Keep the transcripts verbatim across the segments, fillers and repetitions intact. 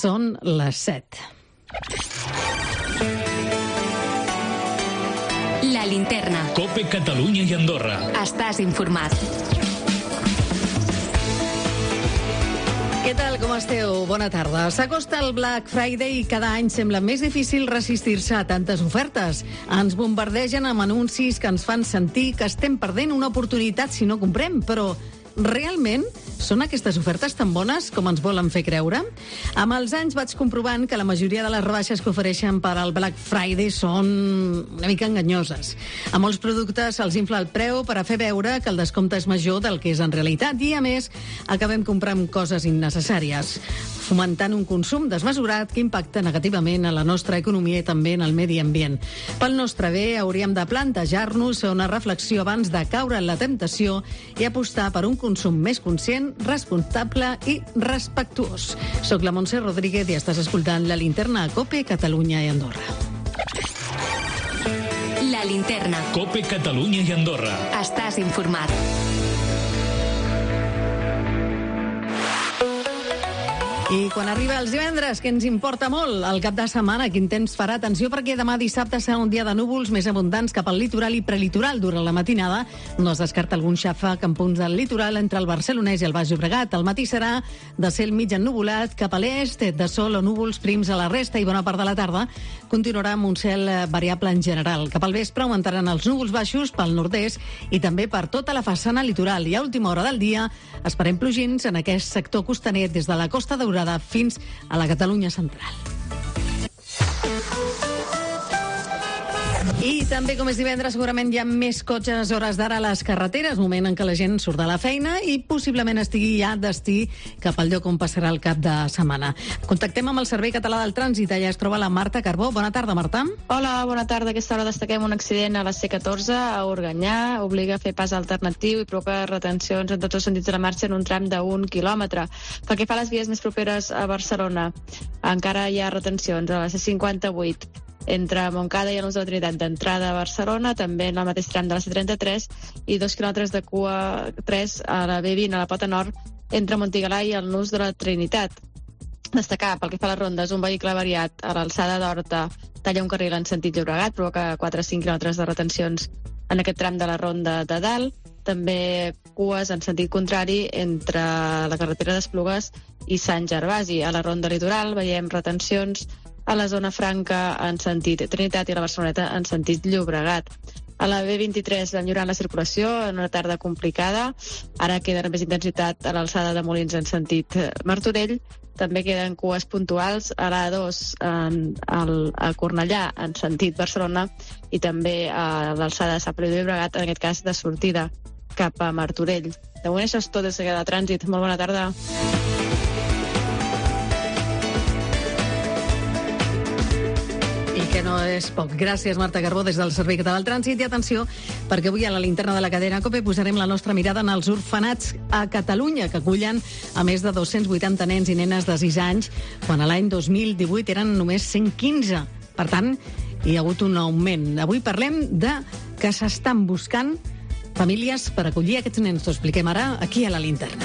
Són les set. La linterna. COPE Catalunya i Andorra. Estàs informat. Què tal, com esteu? Bona tarda. S'acosta el Black Friday i cada any sembla més difícil resistir-se a tantes ofertes. Ens bombardegen amb anuncis que ens fan sentir que estem perdent una oportunitat si no comprem, però realment són aquestes ofertes tan bones com ens volen fer creure? Amb els anys vaig comprovant que la majoria de les rebaixes que ofereixen per al Black Friday són una mica enganyoses. A molts productes se'ls infla el preu per a fer veure que el descompte és major del que és en realitat i, a més, acabem comprant coses innecessàries, fomentant un consum desmesurat que impacta negativament a la nostra economia i també en el medi ambient. Pel nostre bé, hauríem de plantejar-nos fer una reflexió abans de caure en la temptació i apostar per un consum més conscient, responsable i respectuós. Soc la Montse Rodríguez i estàs escoltant La Linterna a COPE, Catalunya i Andorra. La linterna. COPE Catalunya i Andorra. Estàs informat. I quan arriba els divendres, que ens importa molt, el cap de setmana, quin temps farà? Atenció, perquè demà dissabte serà un dia de núvols més abundants cap al litoral i prelitoral durant la matinada. No es descarta algun xàfec en punts del litoral entre el Barcelonès i el Baix Llobregat. El matí serà de cel mig ennuvolat cap a l'est, de sol o núvols prims a la resta i bona part de la tarda continuarà amb un cel variable en general. Cap al vespre augmentaran els núvols baixos pel nord-est i també per tota la façana litoral. I a última hora del dia esperem plogins en aquest sector costaner des de la Costa Daurada fins a la Catalunya central. I també, com és divendres, segurament hi ha més cotxes a hores d'ara a les carreteres, moment en què la gent surt de la feina i possiblement estigui ja destí cap al lloc on passarà el cap de setmana. Contactem amb el Servei Català del Trànsit. Allà es troba la Marta Carbó. Bona tarda, Marta. Hola, bona tarda. A aquesta hora destaquem un accident a la C catorze a Organyà. Obliga a fer pas alternatiu i provoca retencions en tots els sentits de la marxa en un tram d'un quilòmetre. Pel que fa a les vies més properes a Barcelona, encara hi ha retencions a la C cinquanta-vuit entre Montcada i el Nus de la Trinitat d'entrada a Barcelona, també en el mateix tram de la C trenta-tres i dos quilòmetres de cua tres a la B vint a la Pota Nord entre Montigalà i el Nus de la Trinitat. Destacar, pel que fa a les rondes, un vehicle variat a l'alçada d'Horta talla un carril en sentit Llobregat, provoca quatre a cinc quilòmetres de retencions en aquest tram de la ronda de dalt. També cues en sentit contrari entre la carretera d'Esplugues i Sant Gervasi. A la ronda litoral veiem retencions a la zona franca en sentit Trinitat i a la Barceloneta en sentit Llobregat. A la B vint-i-tres va millorant la circulació en una tarda complicada. Ara queda amb més intensitat a l'alçada de Molins en sentit Martorell. També queden cues puntuals a l'A dos en, al, a Cornellà en sentit Barcelona i també a l'alçada de Sant Feliu de Llobregat, en aquest cas de sortida cap a Martorell. De moment això és tot des de trànsit. Molt bona tarda. Que no és poc. Gràcies, Marta Carbó, des del Servei Català del Trànsit. I atenció, perquè avui a la linterna de la cadena COPE posarem la nostra mirada en els orfenats a Catalunya, que acullen a més de dos-cents vuitanta nens i nenes de sis anys, quan a l'any dos mil divuit eren només cent quinze. Per tant, hi ha hagut un augment. Avui parlem de que s'estan buscant famílies per acollir aquests nens. T'ho expliquem ara aquí a la linterna.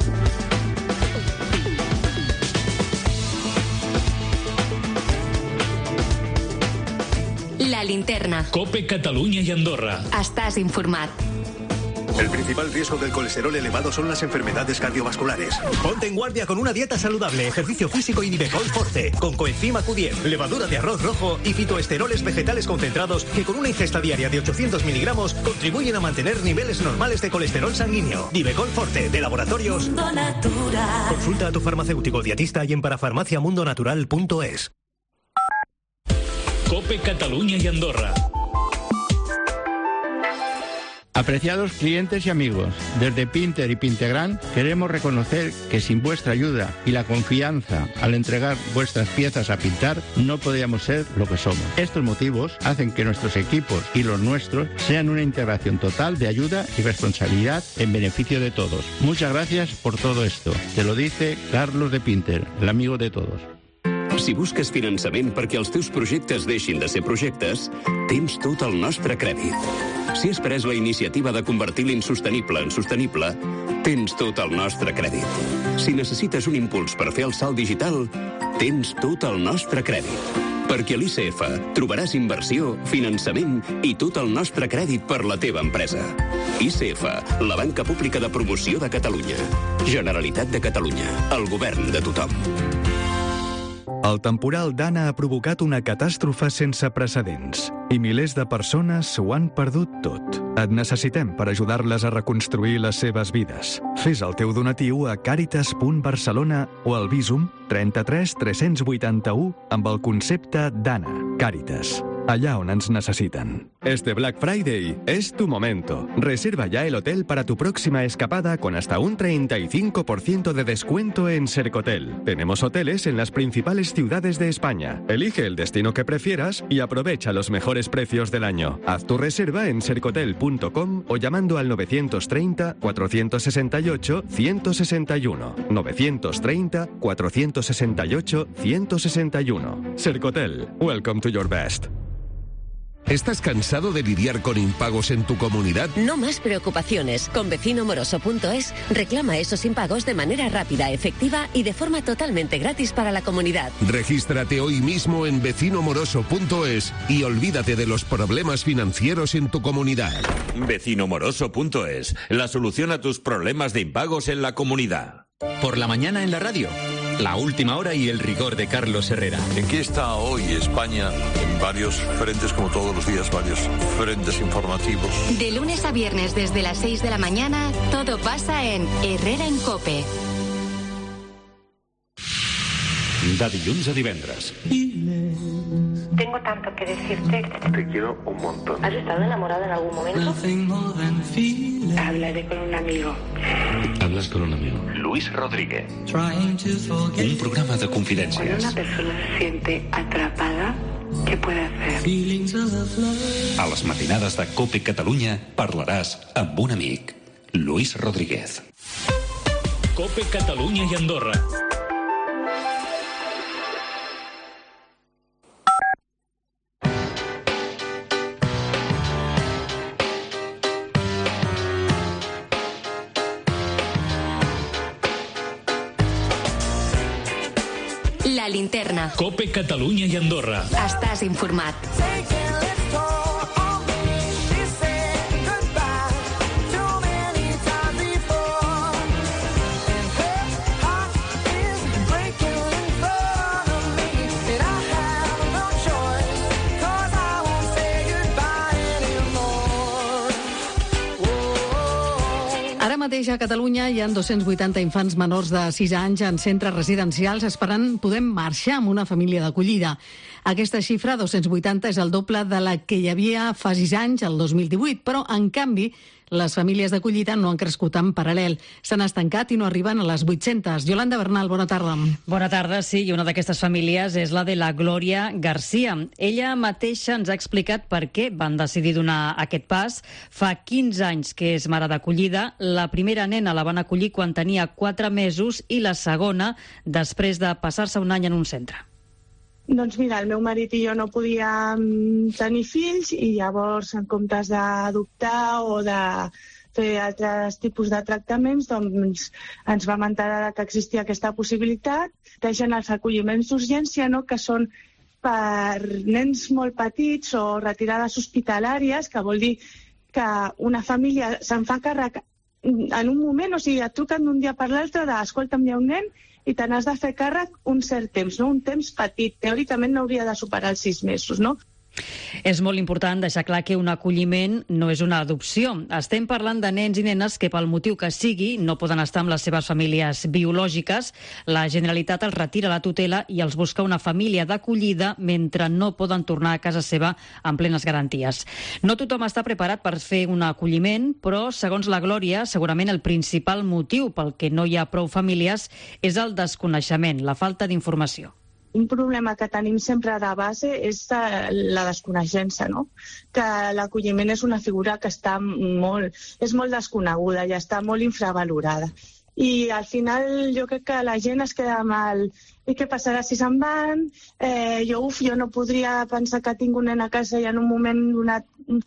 La linterna. COPE Catalunya y Andorra. Estás informat. El principal riesgo del colesterol elevado son las enfermedades cardiovasculares. Ponte en guardia con una dieta saludable, ejercicio físico y Divecol Forte, con coenzima Q diez, levadura de arroz rojo y fitoesteroles vegetales concentrados que con una ingesta diaria de ochocientos miligramos contribuyen a mantener niveles normales de colesterol sanguíneo. Divecol Forte, de Laboratorios Mundo Natural. Consulta a tu farmacéutico dietista y en parafarmacia mundo natural punto es. COPE Catalunya y Andorra. Apreciados clientes y amigos, desde Pinter y Pintegran queremos reconocer que sin vuestra ayuda y la confianza al entregar vuestras piezas a pintar no podríamos ser lo que somos. Estos motivos hacen que nuestros equipos y los nuestros sean una integración total de ayuda y responsabilidad en beneficio de todos. Muchas gracias por todo esto. Te lo dice Carlos de Pinter, el amigo de todos. Si busques finançament perquè els teus projectes deixin de ser projectes, tens tot el nostre crèdit. Si has pres la iniciativa de convertir l'insostenible en sostenible, tens tot el nostre crèdit. Si necessites un impuls per fer el salt digital, tens tot el nostre crèdit. Perquè a l'I C F trobaràs inversió, finançament i tot el nostre crèdit per la teva empresa. I C F, la banca pública de promoció de Catalunya. Generalitat de Catalunya, el govern de tothom. El temporal Dana ha provocat una catàstrofe sense precedents i milers de persones ho han perdut tot. Et necessitem per ajudar-les a reconstruir les seves vides. Fes el teu donatiu a càritas punt barcelona o al Bizum trenta-tres tres-cents vuitanta-u amb el concepte Dana. Càritas, allà on ens necesiten. Este Black Friday es tu momento. Reserva ya el hotel para tu próxima escapada con hasta un treinta y cinco por ciento de descuento en Sercotel. Tenemos hoteles en las principales ciudades de España. Elige el destino que prefieras y aprovecha los mejores precios del año. Haz tu reserva en sercotel punto com o llamando al novecientos treinta, cuatrocientos sesenta y ocho, ciento sesenta y uno. novecientos treinta, cuatrocientos sesenta y ocho, ciento sesenta y uno. Sercotel. Welcome to your best. ¿Estás cansado de lidiar con impagos en tu comunidad? No más preocupaciones. Con vecino moroso punto es reclama esos impagos de manera rápida, efectiva y de forma totalmente gratis para la comunidad. Regístrate hoy mismo en vecino moroso punto es y olvídate de los problemas financieros en tu comunidad. vecino moroso punto es, la solución a tus problemas de impagos en la comunidad. Por la mañana en la radio, la última hora y el rigor de Carlos Herrera. ¿En qué está hoy España? En varios frentes, como todos los días, varios frentes informativos. De lunes a viernes desde las seis de la mañana, todo pasa en Herrera en COPE. De dilluns a divendres. Tengo tanto que decirte. Te quiero un montón. ¿Has estado enamorada en algún momento? Hablaré con un amigo. Hablas con un amigo. Luis Rodríguez. Un programa de confidències. Cuando una persona se siente atrapada, què puede hacer? A les matinades de COPE Catalunya parlaràs amb un amic, Luis Rodríguez. COPE Catalunya i Andorra. La linterna. COPE Catalunya i Andorra. Estàs informat. Ara mateix a Catalunya hi ha dos-cents vuitanta infants menors de sis anys en centres residencials esperant poder marxar amb una família d'acollida. Aquesta xifra, dos-cents vuitanta, és el doble de la que hi havia fa sis anys, el dos mil divuit, però, en canvi, les famílies d'acollida no han crescut en paral·lel. S'han estancat i no arriben a les vuit-centes. Yolanda Bernal, bona tarda. Bona tarda, sí, i una d'aquestes famílies és la de la Glòria Garcia. Ella mateixa ens ha explicat per què van decidir donar aquest pas. Fa quinze anys que és mare d'acollida. La primera nena la van acollir quan tenia quatre mesos i la segona després de passar-se un any en un centre. Doncs mira, el meu marit i jo no podíem tenir fills i llavors, en comptes d'adoptar o de fer altres tipus de tractaments, doncs ens vam enterar que existia aquesta possibilitat. Deixen els acolliments d'urgència, no?, que són per nens molt petits o retirades hospitalàries, que vol dir que una família se'n fa càrrec en un moment, o sigui, et truquen d'un dia per l'altre de, escolta'm, hi ha un nen i te n'has de fer càrrec un cert temps, no? Un temps petit. Teòricament no hauria de superar els sis mesos, no? És molt important deixar clar que un acolliment no és una adopció. Estem parlant de nens i nenes que, pel motiu que sigui, no poden estar amb les seves famílies biològiques. La Generalitat els retira la tutela i els busca una família d'acollida mentre no poden tornar a casa seva amb plenes garanties. No tothom està preparat per fer un acolliment, però, segons la Glòria, segurament el principal motiu pel que no hi ha prou famílies és el desconeixement, la falta d'informació. Un problema que tenim sempre de base és la desconeixença, no? Que l'acolliment és una figura que està molt, és molt desconeguda i està molt infravalorada. I al final jo crec que la gent es queda amb el i què passarà si se'n van? Eh, jo, uf, jo no podria pensar que tinc un nen a casa i en un moment donat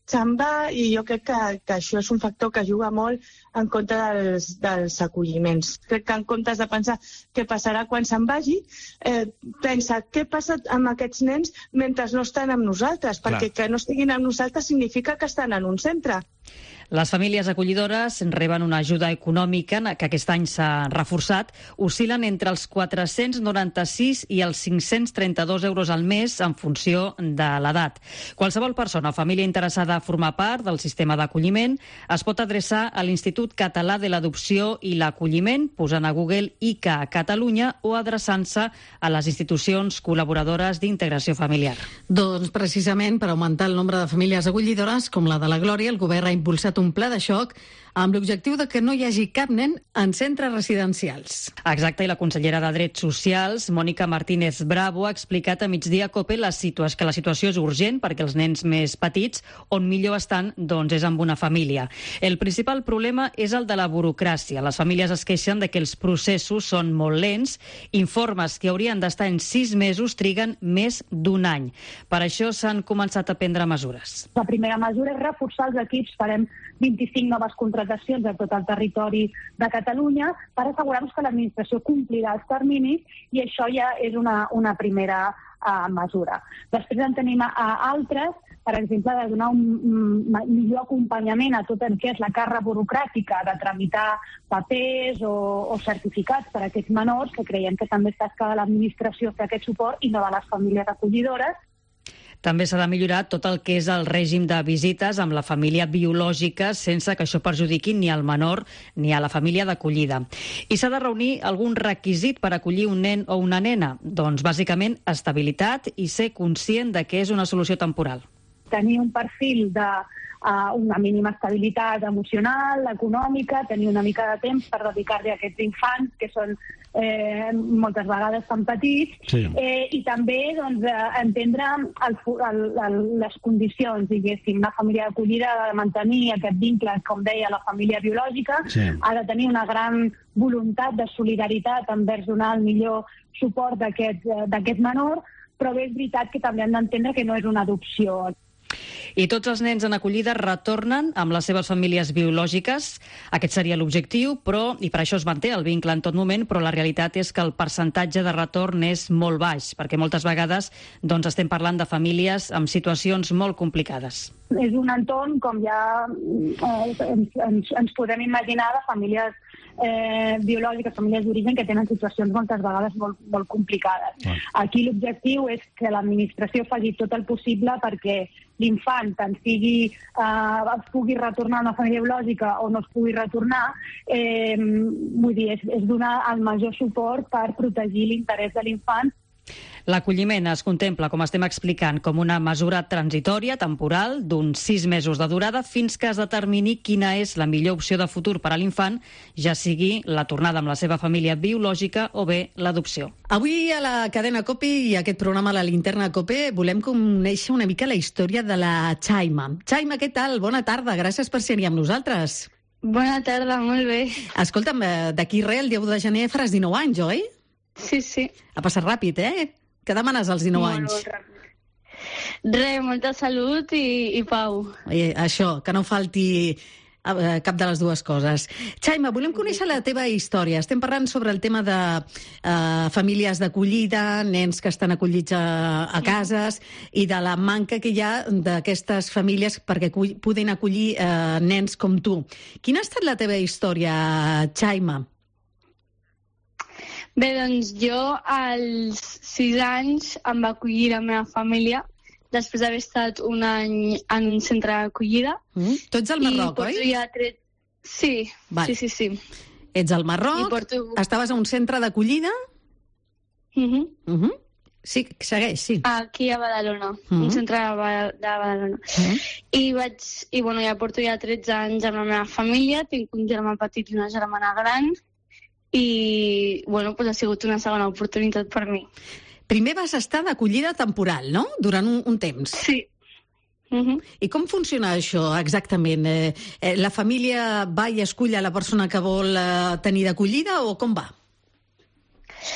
se'n va, i jo crec que, que això és un factor que juga molt en contra dels, dels acolliments. Crec que en comptes de pensar què passarà quan se'n vagi, eh, pensa què passa amb aquests nens mentre no estan amb nosaltres, perquè Clar. que no estiguin amb nosaltres significa que estan en un centre. Les famílies acollidores reben una ajuda econòmica que aquest any s'ha reforçat. Oscil·len entre els quatre-cents noranta-sis i els cinc-cents trenta-dos euros al mes en funció de l'edat. Qualsevol persona o família interessada a formar part del sistema d'acolliment es pot adreçar a l'Institut Català de l'Adopció i l'Acolliment, posant a Google I C A Catalunya o adreçant-se a les institucions col·laboradores d'integració familiar. Doncs precisament per augmentar el nombre de famílies acollidores com la de la Glòria, el govern ha impulsat un pla de xoc amb l'objectiu de que no hi hagi cap nen en centres residencials. Exacte, i la consellera de Drets Socials, Mònica Martínez Bravo, ha explicat a Migdia Cope la situa- que la situació és urgent perquè els nens més petits, on millor estan, doncs és amb una família. El principal problema és el de la burocràcia. Les famílies es queixen de que els processos són molt lents, informes que haurien d'estar en sis mesos triguen més d'un any. Per això s'han començat a prendre mesures. La primera mesura és reforçar els equips. Farem vint-i-cinc noves contractacions a tot el territori de Catalunya per assegurar-nos que l'administració complirà els terminis, i això ja és una, una primera uh, mesura. Després en tenim uh, altres, per exemple, de donar un, un millor acompanyament a tot el que és la càrrega burocràtica de tramitar papers o, o certificats per a aquests menors, que creiem que també és tasca de l'administració fer aquest suport i no de les famílies acollidores. També s'ha de millorar tot el que és el règim de visites amb la família biològica sense que això perjudiqui ni al menor ni a la família d'acollida. I s'ha de reunir algun requisit per acollir un nen o una nena? Doncs bàsicament estabilitat i ser conscient de que és una solució temporal. Tenir un perfil de uh, una mínima estabilitat emocional, econòmica, tenir una mica de temps per dedicar-li a aquests infants que són eh, moltes vegades tan petits, sí. eh, i també doncs, eh, entendre el, el, el, les condicions, diguéssim. Una família d'acollida ha de mantenir aquest vincle, com deia, la família biològica, sí. Ha de tenir una gran voluntat de solidaritat envers donar el millor suport d'aquest d'aquest menor, però bé, és veritat que també han d'entendre que no és una adopció. I tots els nens en acollida retornen amb les seves famílies biològiques. Aquest seria l'objectiu, però, i per això es manté el vincle en tot moment, però la realitat és que el percentatge de retorn és molt baix, perquè moltes vegades doncs, estem parlant de famílies amb situacions molt complicades. És un entorn, com ja eh, ens, ens, ens podem imaginar, de famílies eh, biològiques, famílies d'origen, que tenen situacions moltes vegades molt, molt complicades. Ah. Aquí l'objectiu és que l'administració faci tot el possible perquè l'infant, tant sigui eh, es pugui retornar a una família biològica o no es pugui retornar, eh, vull dir, és, és donar el major suport per protegir l'interès de l'infant. L'acolliment es contempla, com estem explicant, com una mesura transitòria, temporal, d'uns sis mesos de durada, fins que es determini quina és la millor opció de futur per a l'infant, ja sigui la tornada amb la seva família biològica o bé l'adopció. Avui a la cadena COPE i a aquest programa, la Linterna COPE, volem conèixer una mica la història de la Chaima. Chaima, què tal? Bona tarda, gràcies per ser-hi amb nosaltres. Bona tarda, molt bé. Escolta'm, d'aquí res, el deu de gener faràs dinou anys, oi? Sí, sí. Ha passat ràpid, eh? Què demanes als dinou molt, anys? Molt ràpid. Res, molta salut i, i pau. Eh, això, que no falti eh, cap de les dues coses. Chaima, volem conèixer la teva història. Estem parlant sobre el tema de eh, famílies d'acollida, nens que estan acollits a, a cases i de la manca que hi ha d'aquestes famílies perquè puguin acollir eh, nens com tu. Quina ha estat la teva història, Chaima? Bé, doncs jo als sis anys em va acollir la meva família després d'haver estat un any en un centre d'acollida. Mm. Tu ets al Marroc, oi? Ja tret... Sí, vale. sí, sí, sí. Ets al Marroc, porto... estaves a un centre d'acollida? Uh -huh. Uh -huh. Sí, segueix, sí. Aquí a Badalona, uh -huh. un centre de, Bad de Badalona. Uh -huh. I vaig, i bueno, ja porto ja tretze anys amb la meva família, tinc un germà petit i una germana gran, i bueno, pues ha sigut una segona oportunitat per mi. Primer vas estar d'acollida temporal, no? Durant un, un temps. Sí. Uh -huh. I com funciona això exactament? Eh, eh, la família va i escull a la persona que vol eh, tenir d'acollida o com va?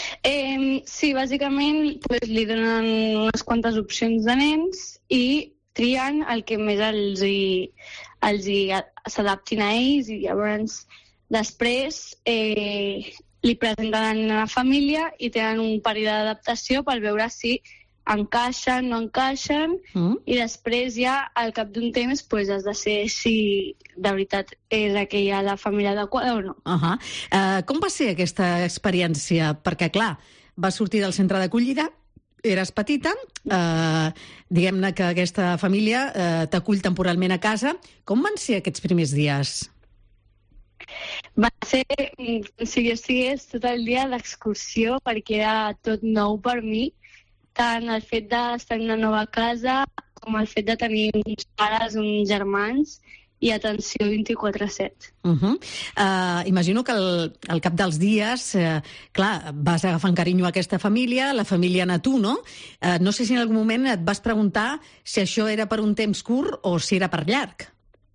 Eh, sí, bàsicament pues, li donen unes quantes opcions de nens i trien el que més els hi, els hi s'adaptin a ells i llavors després eh, li presenten a la família i tenen un període d'adaptació per veure si encaixen, no encaixen, mm. i després ja al cap d'un temps pues, has de ser si de veritat és aquella la família adequada o no. Uh -huh. uh, com va ser aquesta experiència? Perquè, clar, vas sortir del centre d'acollida, eres petita, eh, diguem-ne que aquesta família eh, t'acull temporalment a casa. Com van ser aquests primers dies? Va ser com si jo estigués tot el dia d'excursió perquè era tot nou per mi, tant el fet d'estar en una nova casa com el fet de tenir uns pares, uns germans i atenció vint-i-quatre set. Uh -huh. uh, imagino que al, al cap dels dies, uh, clar, vas agafant carinyo a aquesta família, la família a tu, no? Uh, no sé si en algun moment et vas preguntar si això era per un temps curt o si era per llarg.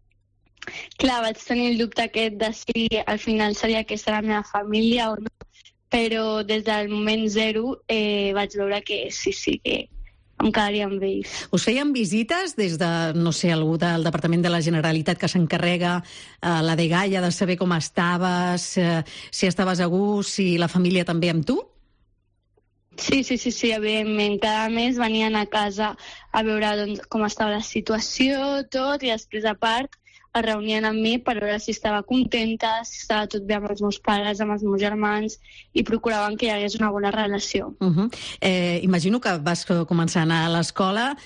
Clar, vaig tenir el dubte aquest de si al final seria aquesta la meva família o no, però des del moment zero eh, vaig veure que sí, sí, que em quedaria amb ells. Us feien visites des de, no sé, algú del Departament de la Generalitat que s'encarrega, eh, la dgaia, de saber com estaves, eh, si estaves a gust, si la família també amb tu? Sí, sí, sí, sí, evidentment. Cada mes venien a casa a veure doncs, com estava la situació, tot, i després, a part, es reunien amb mi per veure si estava contenta, si estava tot bé amb els meus pares, amb els meus germans, i procuraven que hi hagués una bona relació. Uh -huh. eh, imagino que vas començar a anar a l'escola,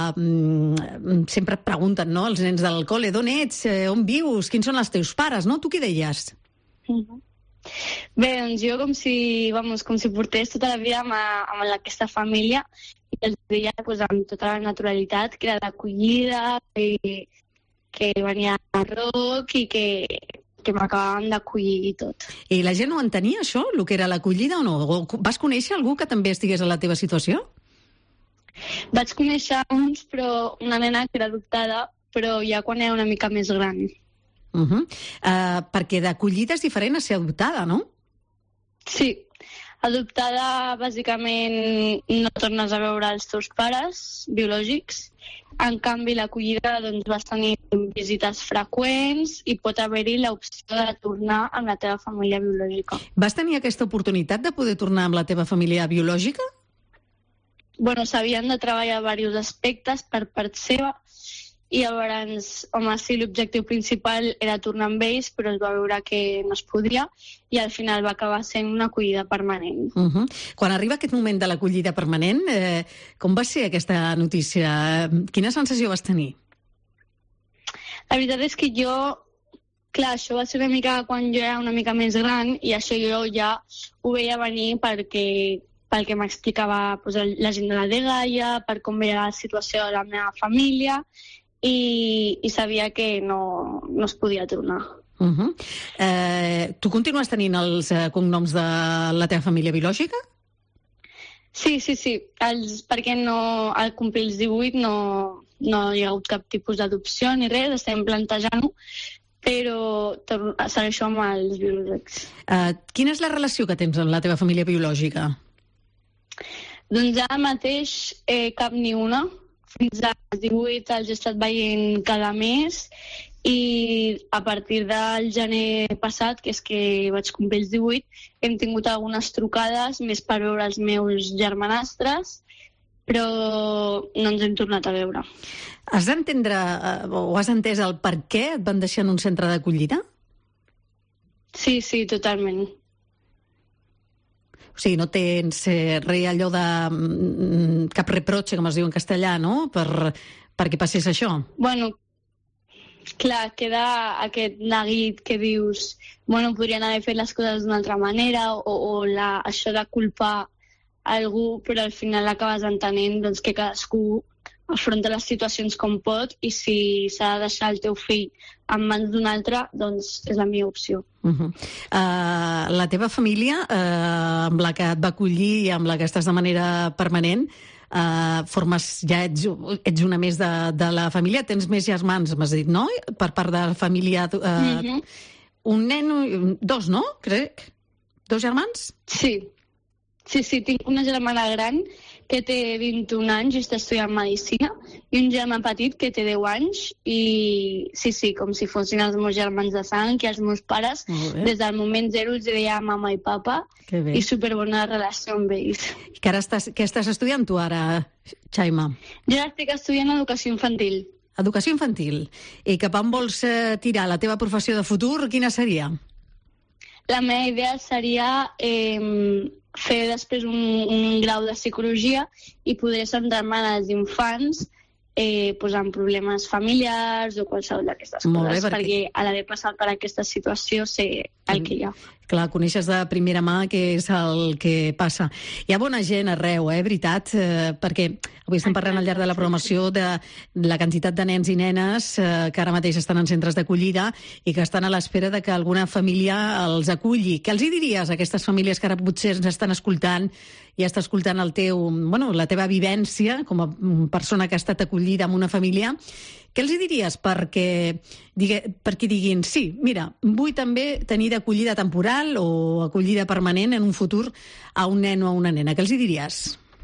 eh, sempre et pregunten, no?, els nens del col·le, d'on ets, eh, on vius, quins són els teus pares, no? Tu què deies? Uh -huh. Bé, doncs jo com si, vamos, com si portés tota la vida amb, amb aquesta família, i els deia pues, amb tota la naturalitat, que era d'acollida, i que venia a rock i que, que m'acabaven d'acollir i tot. I la gent no entenia això, el que era l'acollida o no? O vas conèixer algú que també estigués en la teva situació? Vaig conèixer uns, però una nena que era adoptada, però ja quan era una mica més gran. Uh -huh. uh, perquè d'acollida és diferent a ser adoptada, no? Sí. Adoptada, bàsicament, no tornes a veure els teus pares biològics. En canvi, l'acollida doncs, vas tenir visites freqüents i pot haver-hi l'opció de tornar amb la teva família biològica. Vas tenir aquesta oportunitat de poder tornar amb la teva família biològica? Bueno, s'havien de treballar diversos aspectes per part seva, i llavors, home, sí, l'objectiu principal era tornar amb ells, però es va veure que no es podia i al final va acabar sent una acollida permanent. Uh -huh. Quan arriba aquest moment de l'acollida permanent, eh, com va ser aquesta notícia? Quina sensació vas tenir? La veritat és que jo, clar, això va ser una mica quan jo era una mica més gran i això jo ja ho veia venir perquè pel que m'explicava pues, la gent de la dgaia, per com veia la situació de la meva família, I, i sabia que no, no es podia tornar. Uh -huh. eh, tu continues tenint els eh, cognoms de la teva família biològica? Sí, sí, sí. Els, perquè no, al complir els divuit no, no hi ha hagut cap tipus d'adopció ni res, estem plantejant-ho, però segueixo amb els biològics. Eh, quina és la relació que tens amb la teva família biològica? Doncs ara mateix eh, cap ni una. Fins als divuit els he estat veient cada mes i a partir del gener passat, que és que vaig complir els divuit, hem tingut algunes trucades més per veure els meus germanastres, però no ens hem tornat a veure. Has d'entendre o has entès el per què et van deixar en un centre d'acollida? Sí, sí, totalment. O sigui, no tens eh, res allò de mm, cap reproche, com es diu en castellà, no?, per, perquè passés això. Bueno, clar, queda aquest neguit que dius, bueno, podrien haver fet les coses d'una altra manera o, o la, això de culpar algú, però al final acabes entenent doncs, que cadascú afronta les situacions com pot i si s'ha de deixar el teu fill en mans d'un altre, doncs és la meva opció. Uh -huh. uh, la teva família, uh, amb la que et va acollir i amb la que estàs de manera permanent, uh, formes, ja ets, ets una més de, de la família, tens més germans, m'has dit, no?, per part de la família. Uh, uh -huh. Un nen, dos, no?, crec? Dos germans? Sí. Sí, sí, tinc una germana gran que té vint-i-un anys i està estudiant medicina, i un germà petit que té deu anys, i sí, sí, com si fossin els meus germans de sang, que els meus pares, des del moment zero, els deia mama i papa, i superbona relació amb ells. Que ara estàs, què estàs estudiant tu ara, Xaima? Jo estic estudiant educació infantil. Educació infantil. I cap on vols eh, tirar la teva professió de futur? Quina seria? La meva idea seria eh, fer després un, un grau de psicologia i poder centrar-me en els infants eh, pues, amb problemes familiars o qualsevol d'aquestes coses, perquè... perquè a l'haver passat per aquesta situació sé el que hi ha. Clar, coneixes de primera mà què és el que passa. Hi ha bona gent arreu, eh, veritat, eh, perquè avui estem parlant al llarg de la programació de la quantitat de nens i nenes eh, que ara mateix estan en centres d'acollida i que estan a l'espera de que alguna família els aculli. Què els hi diries a aquestes famílies que ara potser ens estan escoltant i està escoltant el teu, bueno, la teva vivència com a persona que ha estat acollida en una família? Què els hi diries perquè, digue, perquè diguin sí, mira, vull també tenir d'acollida temporal o acollida permanent en un futur a un nen o a una nena? Què els hi diries?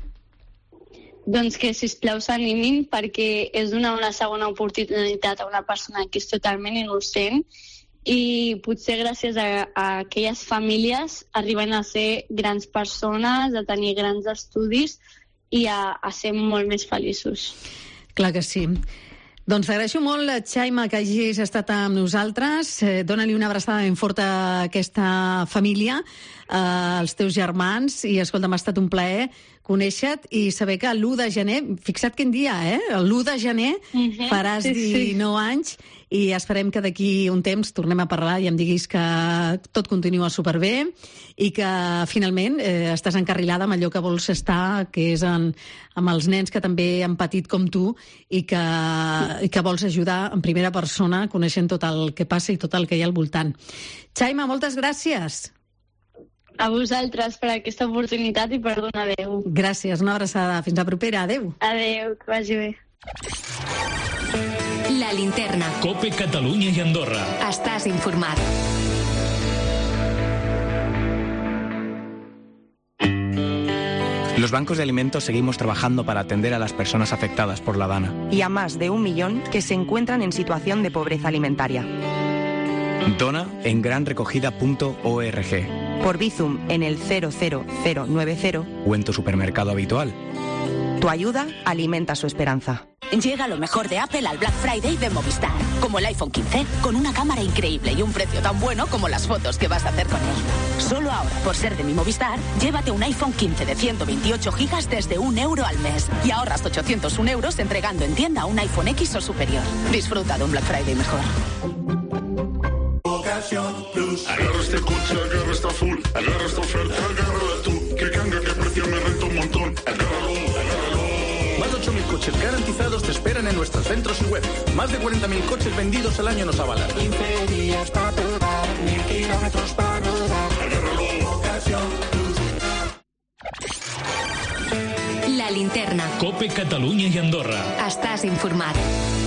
Doncs que, sisplau, s'animin perquè és donar una segona oportunitat a una persona que és totalment innocent i potser gràcies a, a aquelles famílies arriben a ser grans persones, a tenir grans estudis i a, a ser molt més feliços. Clar que sí. Doncs t'agraeixo molt, Xaima, que hagis estat amb nosaltres. Eh, Dóna-li una abraçada ben forta a aquesta família, eh, als teus germans, i escolta, m'ha estat un plaer conèixer-te i saber que l'u de gener, fixa't quin dia, eh? L'u de gener uh-huh, faràs sí, dinou sí. anys i esperem que d'aquí un temps tornem a parlar i em diguis que tot continua superbé i que finalment eh, estàs encarrilada amb allò que vols estar, que és en, amb els nens que també han patit com tu i que, i que vols ajudar en primera persona, coneixent tot el que passa i tot el que hi ha al voltant. Xaima, moltes gràcies. A vosaltres per aquesta oportunitat i per donar veu. Gràcies, una abraçada. Fins la propera. Adéu. Adéu, que vagi bé. La linterna. Cope Catalunya i Andorra. Estàs informat. Los bancos de alimentos seguimos trabajando para atender a las personas afectadas por la DANA. Y a más de un millón que se encuentran en situación de pobreza alimentaria. Dona en gran recogida punto org. Por Bizum en el cero cero cero nueve cero. O en tu supermercado habitual. Tu ayuda alimenta su esperanza. Llega lo mejor de Apple al Black Friday de Movistar. Como el iPhone quince, con una cámara increíble y un precio tan bueno como las fotos que vas a hacer con él. Solo ahora, por ser de mi Movistar, llévate un iPhone quince de ciento veintiocho gigas desde un euro al mes. Y ahorras ochocientos un euros entregando en tienda un iPhone X o superior. Disfruta de un Black Friday mejor. Agarra este coche, agarra esta full, agarra esta oferta, agárrala tú. Que canga, que precio me renta un montón. Agárralo, agárralo. Más de ocho mil coches garantizados te esperan en nuestros centros y web. Más de cuarenta mil coches vendidos al año nos avalan. quince días para probar, mil kilómetros para rodar. Agárralo, ocasión plus. La linterna. Cope Catalunya i Andorra. Estàs informat.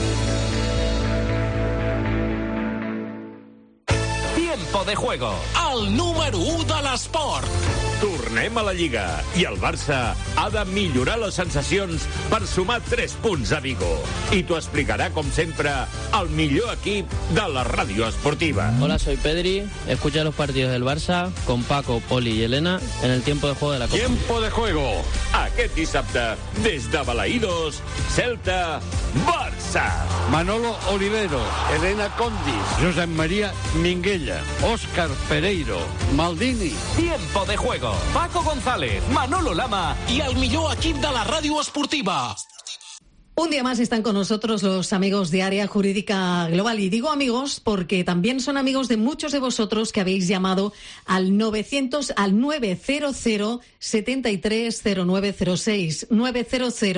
Tiempo de juego, el número u de l'esport. Tornem a la Lliga i el Barça ha de millorar les sensacions per sumar tres punts a Vigo. I t'ho explicarà, com sempre, el millor equip de la ràdio esportiva. Hola, soy Pedri. Escucha los partidos del Barça con Paco, Poli y Elena en el tiempo de juego de la Copa. Tiempo de juego. Aquest dissabte, des de Balaïdos, Celta, Barça. Manolo Olivero, Elena Condis, Josep María Minguella, Óscar Pereiro, Maldini. Tiempo de juego. Paco González, Manolo Lama y el millor equip de la ràdio esportiva. Un día más están con nosotros los amigos de Área Jurídica Global. Y digo amigos porque también son amigos de muchos de vosotros que habéis llamado al novecientos, al nueve cero cero, setenta y tres, cero nueve cero seis. nueve cero cero,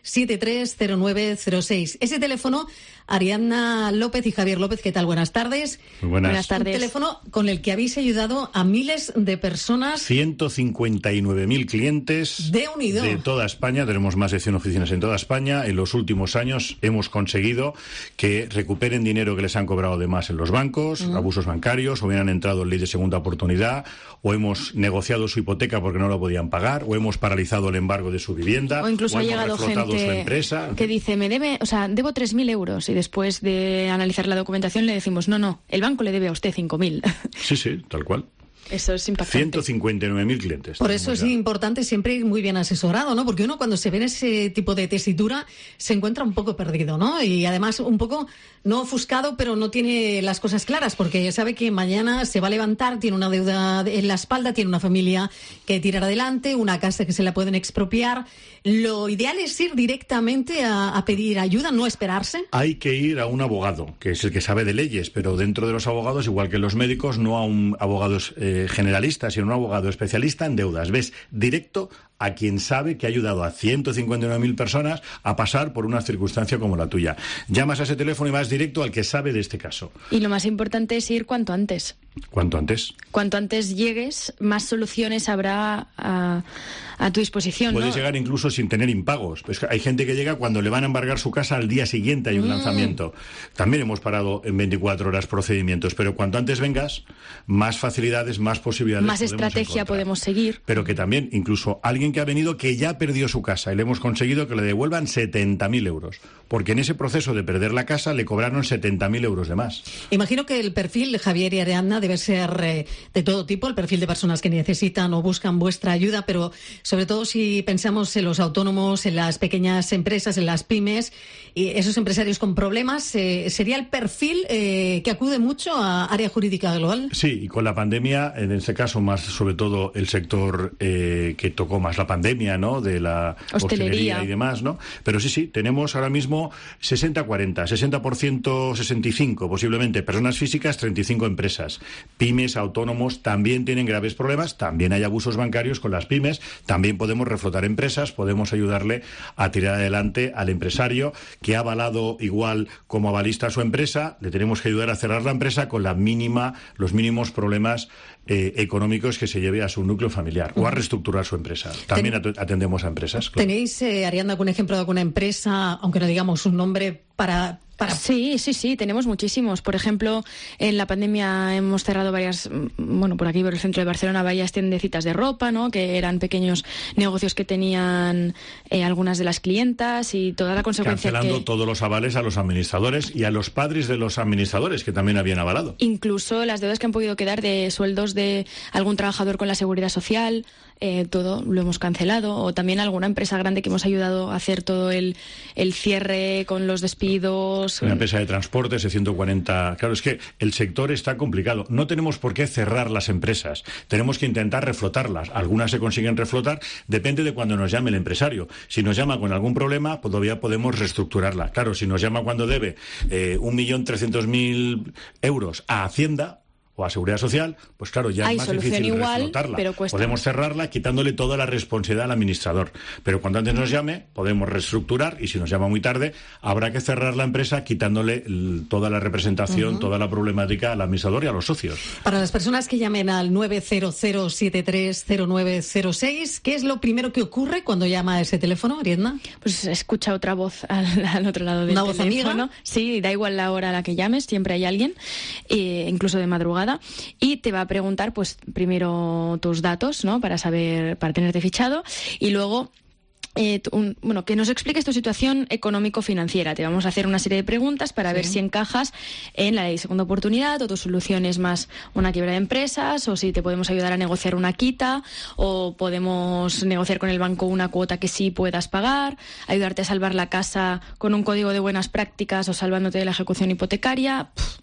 siete tres cero nueve cero seis. Ese teléfono, Ariadna López y Javier López, ¿qué tal? Buenas tardes. Muy buenas. Buenas tardes. Un teléfono con el que habéis ayudado a miles de personas. ciento cincuenta y nueve mil clientes de unido de toda España. Tenemos más de cien oficinas en toda España. En los últimos años hemos conseguido que recuperen dinero que les han cobrado de más en los bancos, mm. abusos bancarios, o bien han entrado en ley de segunda oportunidad, o hemos negociado su hipoteca porque no la podían pagar, o hemos paralizado el embargo de su vivienda, o incluso o ha hemos llegado reflotado gente su empresa. Que dice, me debe, o sea, debo tres mil euros, y después de analizar la documentación le decimos, no, no, el banco le debe a usted cinco mil. Sí, sí, tal cual. Eso es impactante. ciento cincuenta y nueve mil clientes. Por eso es ya. importante siempre ir muy bien asesorado, ¿no? Porque uno cuando se ve en ese tipo de tesitura se encuentra un poco perdido, ¿no? Y además un poco no ofuscado, pero no tiene las cosas claras, porque sabe que mañana se va a levantar, tiene una deuda en la espalda, tiene una familia que tirar adelante, una casa que se la pueden expropiar. Lo ideal es ir directamente a, a pedir ayuda, no esperarse. Hay que ir a un abogado, que es el que sabe de leyes, pero dentro de los abogados, igual que los médicos, no a un abogado eh, generalista, sino un abogado especialista en deudas. Ves directo a quien sabe que ha ayudado a ciento cincuenta y nueve mil personas a pasar por una circunstancia como la tuya. Llamas a ese teléfono y vas directo al que sabe de este caso. Y lo más importante es ir cuanto antes. ¿Cuánto antes? Cuanto antes llegues, más soluciones habrá a, a tu disposición. Puedes ¿no? llegar incluso sin tener impagos. Pues hay gente que llega cuando le van a embargar su casa al día siguiente, hay un mm. lanzamiento. También hemos parado en veinticuatro horas procedimientos, pero cuanto antes vengas, más facilidades, más posibilidades. Más podemos estrategia encontrar. podemos seguir. Pero que también, incluso alguien que ha venido que ya perdió su casa y le hemos conseguido que le devuelvan setenta mil euros. Porque en ese proceso de perder la casa le cobraron setenta mil euros de más. Imagino que el perfil de Javier y Ariadna debe ser eh, de todo tipo, el perfil de personas que necesitan o buscan vuestra ayuda, pero sobre todo si pensamos en los autónomos, en las pequeñas empresas, en las pymes, y esos empresarios con problemas, eh, ¿sería el perfil eh, que acude mucho a área jurídica global? Sí, y con la pandemia, en este caso más sobre todo el sector eh, que tocó más la pandemia, ¿no? De la hostelería, hostelería y demás, ¿no? Pero sí, sí, tenemos ahora mismo sesenta cuarenta, sesenta por ciento, sesenta y cinco posiblemente personas físicas, treinta y cinco empresas. Pymes, autónomos también tienen graves problemas, también hay abusos bancarios con las pymes, también podemos reflotar empresas, podemos ayudarle a tirar adelante al empresario que ha avalado igual como avalista a su empresa, le tenemos que ayudar a cerrar la empresa con la mínima, los mínimos problemas eh, económicos que se lleve a su núcleo familiar uh-huh. o a reestructurar su empresa. También Ten- atendemos a empresas. Claro. ¿Tenéis, eh, Ariadna, algún ejemplo de alguna empresa, aunque no digamos un nombre, para... Para... Sí, sí, sí, tenemos muchísimos. Por ejemplo, en la pandemia hemos cerrado varias, bueno, por aquí por el centro de Barcelona, varias tiendecitas de ropa, ¿no? Que eran pequeños negocios que tenían eh, algunas de las clientas y toda la consecuencia Cancelando que... todos los avales a los administradores y a los padres de los administradores que también habían avalado. Incluso las deudas que han podido quedar de sueldos de algún trabajador con la seguridad social, eh, todo lo hemos cancelado. O también alguna empresa grande que hemos ayudado a hacer todo el, el cierre con los despidos. Una empresa de transportes de ciento cuarenta... Claro, es que el sector está complicado. No tenemos por qué cerrar las empresas. Tenemos que intentar reflotarlas. Algunas se consiguen reflotar. Depende de cuando nos llame el empresario. Si nos llama con algún problema, pues todavía podemos reestructurarla. Claro, si nos llama cuando debe eh, un millón trescientos mil euros a Hacienda o a Seguridad Social, pues claro, ya Hay es más solución difícil igual, reflotarla. pero cuesta. Podemos cerrarla quitándole toda la responsabilidad al administrador. Pero cuando antes nos llame, podemos reestructurar, y si nos llama muy tarde, habrá que cerrar la empresa quitándole el, toda la representación, uh-huh. toda la problemática al administrador y a los socios. Para las personas que llamen al nueve cero cero siete tres cero nueve cero seis, ¿qué es lo primero que ocurre cuando llama a ese teléfono, Ariadna? Pues escucha otra voz al, al otro lado del ¿Una voz teléfono. amiga? Sí, da igual la hora a la que llames, siempre hay alguien, eh, incluso de madrugada. Y te va a preguntar, pues, primero tus datos, ¿no? Para saber, para tenerte fichado, y luego Eh, un, bueno, que nos expliques tu situación económico-financiera. Te vamos a hacer una serie de preguntas para sí. ver si encajas en la ley de segunda oportunidad, o tu solución es más una quiebra de empresas, o si te podemos ayudar a negociar una quita, o podemos negociar con el banco una cuota que sí puedas pagar, ayudarte a salvar la casa con un código de buenas prácticas o salvándote de la ejecución hipotecaria. Pff,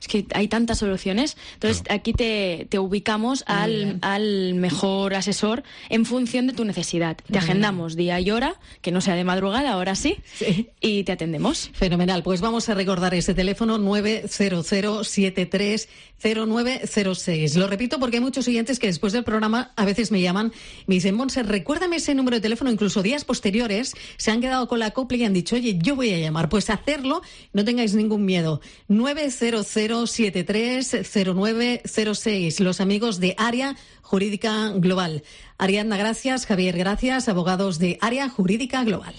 Es que hay tantas soluciones. Entonces, claro. aquí te, te ubicamos al, al mejor asesor en función de tu necesidad. Te agendamos día y hora, que no sea de madrugada, ahora sí, sí, y te atendemos. Fenomenal. Pues vamos a recordar ese teléfono nueve cero cero siete tres cero nueve cero seis. Lo repito porque hay muchos oyentes que después del programa a veces me llaman y me dicen, Montse, recuérdame ese número de teléfono. Incluso días posteriores se han quedado con la copla y han dicho, oye, yo voy a llamar. Pues hacerlo, no tengáis ningún miedo. nueve cero cero siete tres cero nueve cero seis. Los amigos de Área Jurídica Global. Ariadna, gracias. Javier, gracias. Abogados de Área Jurídica Global.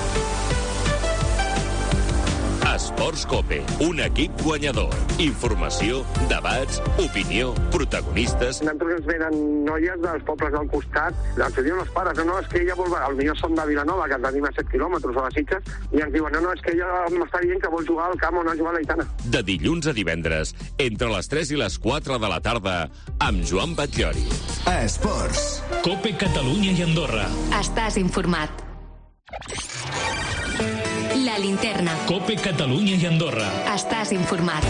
Esports Cope, un equip guanyador. Informació, debats, opinió, protagonistes... Nosaltres ens venen noies dels pobles del costat, ens ho diuen els pares, no, no, és que ella vol... Potser som de Vilanova, que tenim a set quilòmetres a les Sitges, i ens diuen, no, no, és que ella m'està dient que vol jugar al camp on ha jugat l'Aitana. De dilluns a divendres, entre les tres i les quatre de la tarda, amb Joan Batllori. Esports. Cope Catalunya i Andorra. Estàs informat. La linterna. Cope Catalunya i Andorra. Estàs informat.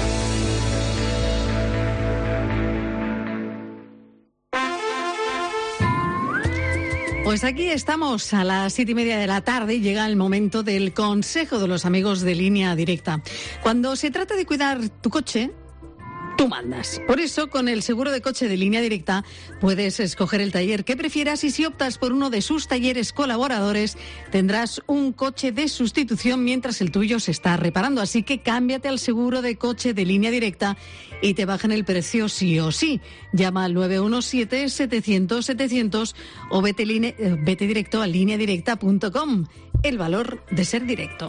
Pues aquí estamos a las siete y media de la tarde y llega el momento del consejo de los amigos de Línea Directa. Cuando se trata de cuidar tu coche, tú mandas. Por eso, con el seguro de coche de Línea Directa, puedes escoger el taller que prefieras y si optas por uno de sus talleres colaboradores, tendrás un coche de sustitución mientras el tuyo se está reparando. Así que cámbiate al seguro de coche de Línea Directa y te bajan el precio sí o sí. Llama al nueve uno siete, setecientos, setecientos o vete, line, vete directo a línea directa punto com. El valor de ser directo.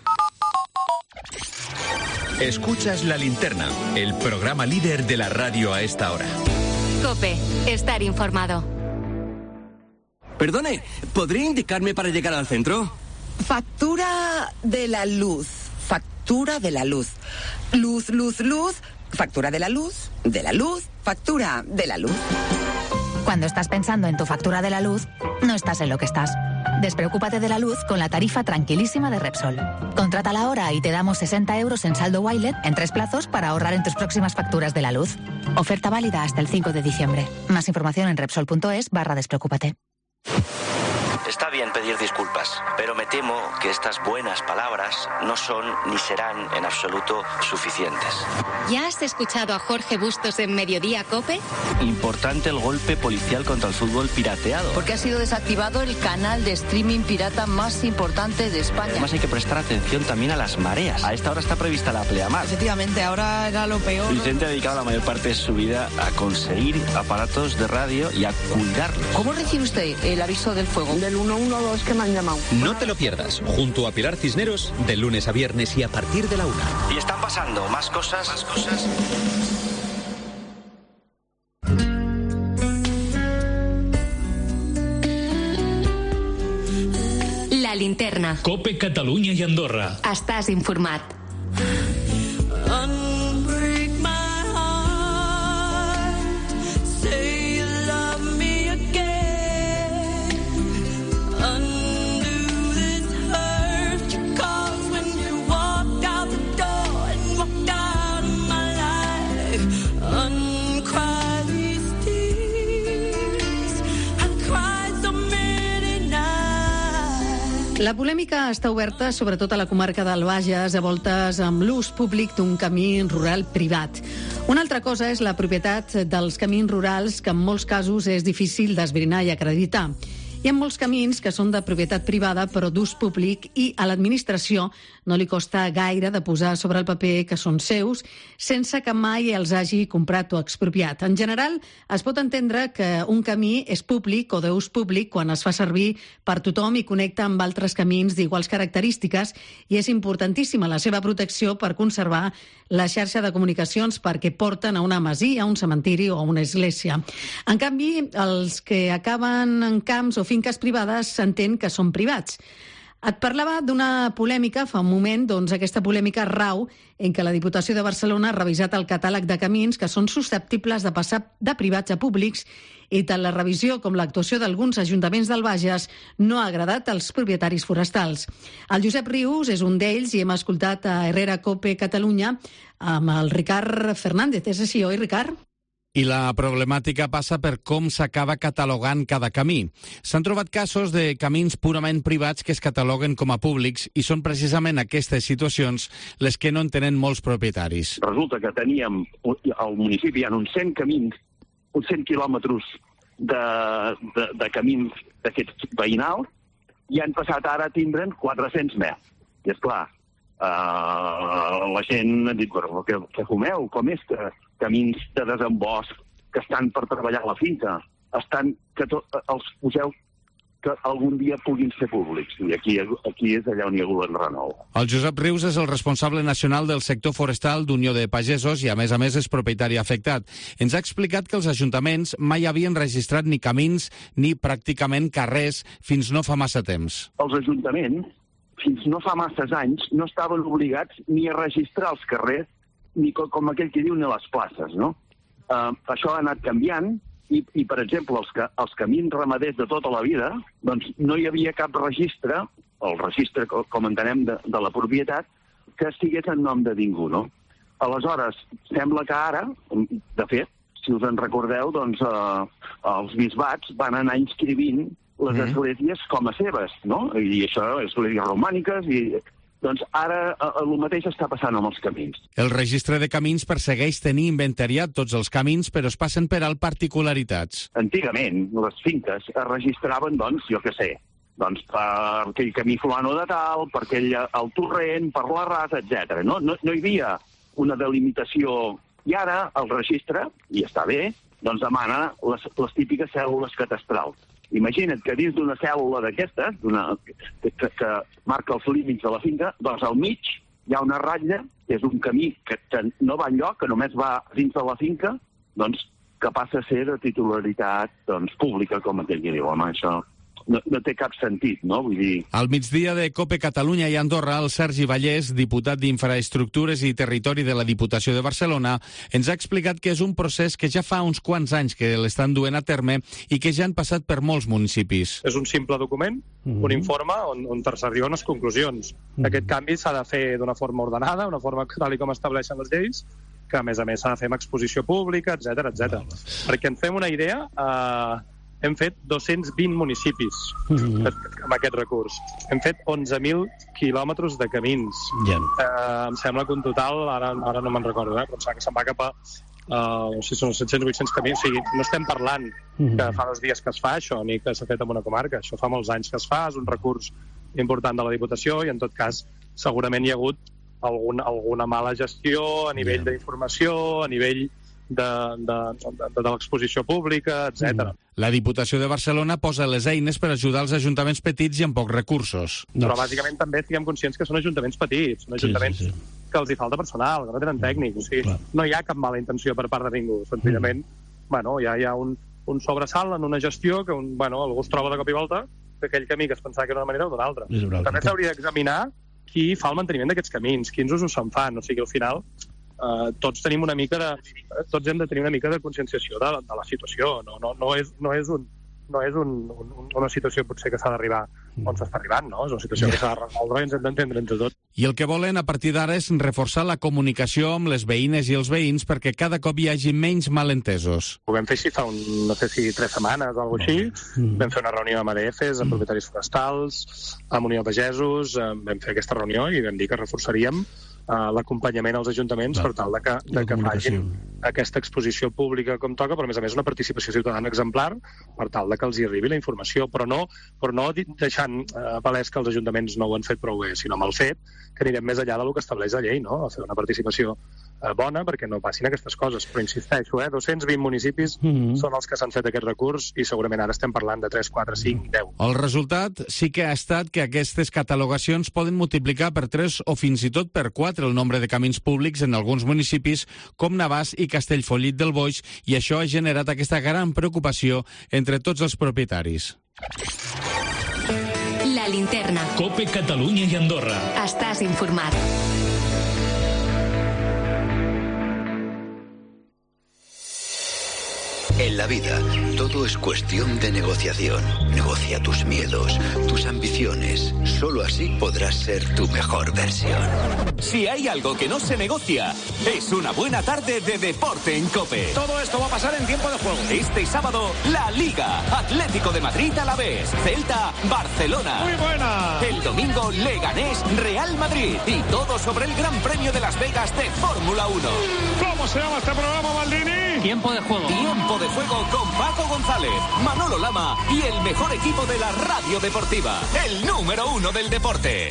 Escuchas La Linterna, el programa líder de la radio a esta hora. COPE, estar informado. Perdone, ¿podría indicarme para llegar al centro? Factura de la luz. Factura de la luz. Luz, luz, luz. Factura de la luz. De la luz. Factura de la luz. Cuando estás pensando en tu factura de la luz, no estás en lo que estás. Despreocúpate de la luz con la tarifa tranquilísima de Repsol. Contrátala ahora y te damos sesenta euros en saldo Wilet en tres plazos para ahorrar en tus próximas facturas de la luz. Oferta válida hasta el cinco de diciembre. Más información en Repsol.es barra despreocúpate. Está bien pedir disculpas, pero me temo que estas buenas palabras no son ni serán en absoluto suficientes. ¿Ya has escuchado a Jorge Bustos en Mediodía COPE? Importante el golpe policial contra el fútbol pirateado. Porque ha sido desactivado el canal de streaming pirata más importante de España. Además hay que prestar atención también a las mareas. A esta hora está prevista la pleamar. Efectivamente, ahora era lo peor. Vicente ha dedicado la mayor parte de su vida a conseguir aparatos de radio y a cuidarlos. ¿Cómo recibe usted el aviso del fuego? Del uno uno dos que me han llamado. No te lo pierdas, junto a Pilar Cisneros, de lunes a viernes y a partir de la una. Y están pasando más cosas, más cosas. La linterna. Cope Catalunya i Andorra. Estàs informat. La polèmica està oberta, sobretot a la comarca del Bages, a voltes amb l'ús públic d'un camí rural privat. Una altra cosa és la propietat dels camins rurals, que en molts casos és difícil d'esbrinar i acreditar. Hi ha molts camins que són de propietat privada però d'ús públic i a l'administració no li costa gaire de posar sobre el paper que són seus sense que mai els hagi comprat o expropiat. En general, es pot entendre que un camí és públic o d'ús públic quan es fa servir per tothom i connecta amb altres camins d'iguals característiques i és importantíssima la seva protecció per conservar la xarxa de comunicacions perquè porten a una masia, a un cementiri o a una església. En canvi, els que acaben en camps o finques privades s'entén que són privats. Et parlava d'una polèmica fa un moment, doncs aquesta polèmica rau en què la Diputació de Barcelona ha revisat el catàleg de camins que són susceptibles de passar de privats a públics i tant la revisió com l'actuació d'alguns ajuntaments del Bages no ha agradat als propietaris forestals. El Josep Rius és un d'ells i hem escoltat a Herrera Cope Catalunya amb el Ricard Fernández. És així, oi, Ricard? I la problemàtica passa per com s'acaba catalogant cada camí. S'han trobat casos de camins purament privats que es cataloguen com a públics i són precisament aquestes situacions les que no en tenen molts propietaris. Resulta que teníem, al municipi hi ha uns cent camins, uns cent quilòmetres de, de, de camins d'aquests veïnals i han passat ara a tindre'n quatre-cents més. I esclar, Uh, la gent ha dit, però què, què fumeu? Com és que camins de desembosc que estan per treballar a la finca, estan que to, els poseu que algun dia puguin ser públics? I aquí, aquí és allà on hi ha hagut el renou. El Josep Rius és el responsable nacional del sector forestal d'Unió de Pagesos i, a més a més, és propietari afectat. Ens ha explicat que els ajuntaments mai havien registrat ni camins ni pràcticament carrers fins no fa massa temps. Els ajuntaments fins no fa masses anys, no estaven obligats ni a registrar els carrers, ni com, com aquell que diu, ni les places, no? Uh, això ha anat canviant i, i per exemple, els, que, els camins ramaders de tota la vida, doncs no hi havia cap registre, el registre, com entenem, de, de la propietat, que estigués en nom de ningú, no? Aleshores, sembla que ara, de fet, si us en recordeu, doncs uh, els bisbats van anar inscrivint les mm. esglésies com a seves, no? I això, esglésies romàniques, i doncs ara el mateix està passant amb els camins. El registre de camins persegueix tenir inventariat tots els camins, però es passen per alt particularitats. Antigament, les finques es registraven, doncs, jo què sé, doncs per aquell camí fulano de tal, per aquell el torrent, per la rasa, etcètera. No, no, no hi havia una delimitació. I ara el registre, i està bé, doncs demana les, les típiques cèl·lules catastrals. Imagina't que dins d'una cèl·lula d'aquestes, que, que, que marca els límits de la finca, doncs al mig hi ha una ratlla, que és un camí que, que no va enlloc, que només va dins de la finca, doncs que passa a ser de titularitat doncs, pública, com aquell que diu, home, això no, no té cap sentit, no? Vull dir... Al migdia de Cope Catalunya i Andorra, el Sergi Vallès, diputat d'Infraestructures i Territori de la Diputació de Barcelona, ens ha explicat que és un procés que ja fa uns quants anys que l'estan duent a terme i que ja han passat per molts municipis. És un simple document, mm-hmm. un informe on, on s'arriben unes conclusions. Mm-hmm. Aquest canvi s'ha de fer d'una forma ordenada, una forma tal com estableixen les lleis, que a més a més s'ha de fer amb exposició pública, etcètera, etcètera. Perquè en fem una idea... Eh, hem fet dos-cents vint municipis mm-hmm. amb aquest recurs. Hem fet onze mil quilòmetres de camins. Yeah. Eh, em sembla que un total, ara, ara no me'n recordo, eh, però em sembla que se'n va cap a uh, si són set-cents o vuit-cents camins. O sigui, no estem parlant mm-hmm. que fa dos dies que es fa això, ni que s'ha fet en una comarca. Això fa molts anys que es fa, és un recurs important de la Diputació i, en tot cas, segurament hi ha hagut algun, alguna mala gestió a nivell yeah. d'informació, a nivell de, de, de, de l'exposició pública, etcètera. La Diputació de Barcelona posa les eines per ajudar els ajuntaments petits i amb pocs recursos. No. Però bàsicament també siguem conscients que són ajuntaments petits, són ajuntaments sí, sí, sí. que els hi falta personal, que no tenen tècnics. O sigui, no hi ha cap mala intenció per part de ningú. Senzillament, mm. bueno, ja hi ha un, un sobresalt en una gestió que un, bueno, algú es troba de cop i volta que aquell camí que es pensava que era d'una manera o d'una altra. També s'hauria d'examinar qui fa el manteniment d'aquests camins, quins usos se'n fan. O sigui, al final... Uh, tots tenim una mica de, tots hem de tenir una mica de conscienciació de, de la situació. No, no, no és, no és, un, no és un, un, una situació potser que s'ha d'arribar on s'està arribant, no? És una situació que s'ha de resoldre i ens hem d'entendre entre tots. I el que volen a partir d'ara és reforçar la comunicació amb les veïnes i els veïns perquè cada cop hi hagi menys malentesos. Ho vam fer així fa un, no sé si tres setmanes o alguna cosa així. Mm. Vam fer una reunió amb A D Fs, amb propietaris forestals, amb Unió de Pagesos, vam fer aquesta reunió i vam dir que reforçaríem Uh, l'acompanyament als ajuntaments Clar. per tal de que, de que facin aquesta exposició pública com toca, però a més a més una participació ciutadana exemplar per tal de que els hi arribi la informació, però no, però no deixant uh, palès que els ajuntaments no ho han fet prou bé, sinó amb el fet que anirem més enllà del que estableix la llei, no? Fer una participació uh, bona perquè no passin aquestes coses. Però insisteixo, eh, dos-cents vint municipis mm-hmm. són els que s'han fet aquest recurs i segurament ara estem parlant de tres, quatre, cinc, deu. El resultat sí que ha estat que aquestes catalogacions poden multiplicar per tres o fins i tot per quatre el nombre de camins públics en alguns municipis com Navàs i Castellfollit del Boix, i això ha generat aquesta gran preocupació entre tots els propietaris. La Linterna. Cope Catalunya i Andorra. Estàs informat. En la vida, todo es cuestión de negociación. Negocia tus miedos, tus ambiciones. Solo así podrás ser tu mejor versión. Si hay algo que no se negocia, es una buena tarde de deporte en COPE. Todo esto va a pasar en tiempo de juego. Este sábado, la Liga. Atlético de Madrid a la vez. Celta, Barcelona. Muy buena. El domingo, Leganés, Real Madrid. Y todo sobre el Gran Premio de Las Vegas de Fórmula uno. ¿Cómo se llama este programa, Maldini? Tiempo de juego. Tiempo de juego con Paco González, Manolo Lama y el mejor equipo de la radio deportiva. El número uno del deporte.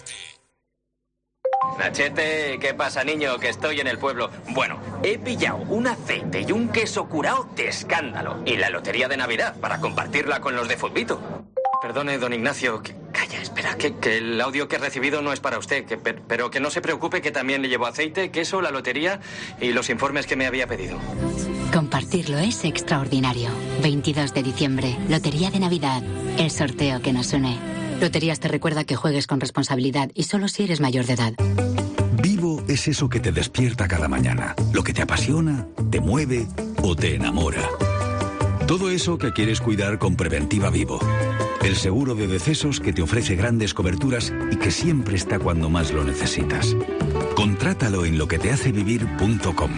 Nachete, ¿qué pasa, niño? Que estoy en el pueblo. Bueno, he pillado un aceite y un queso curao de escándalo. Y la lotería de Navidad para compartirla con los de Futbito. Perdone, don Ignacio. Que, calla, espera, que, que el audio que he recibido no es para usted. Que, per, pero que no se preocupe, que también le llevo aceite, queso, la lotería y los informes que me había pedido. Compartirlo es extraordinario. veintidós de diciembre, Lotería de Navidad. El sorteo que nos une. Loterías te recuerda que juegues con responsabilidad y solo si eres mayor de edad. Vivo es eso que te despierta cada mañana. Lo que te apasiona, te mueve o te enamora. Todo eso que quieres cuidar con Preventiva Vivo. El seguro de decesos que te ofrece grandes coberturas y que siempre está cuando más lo necesitas. Contrátalo en lo que te hace vivir punto com.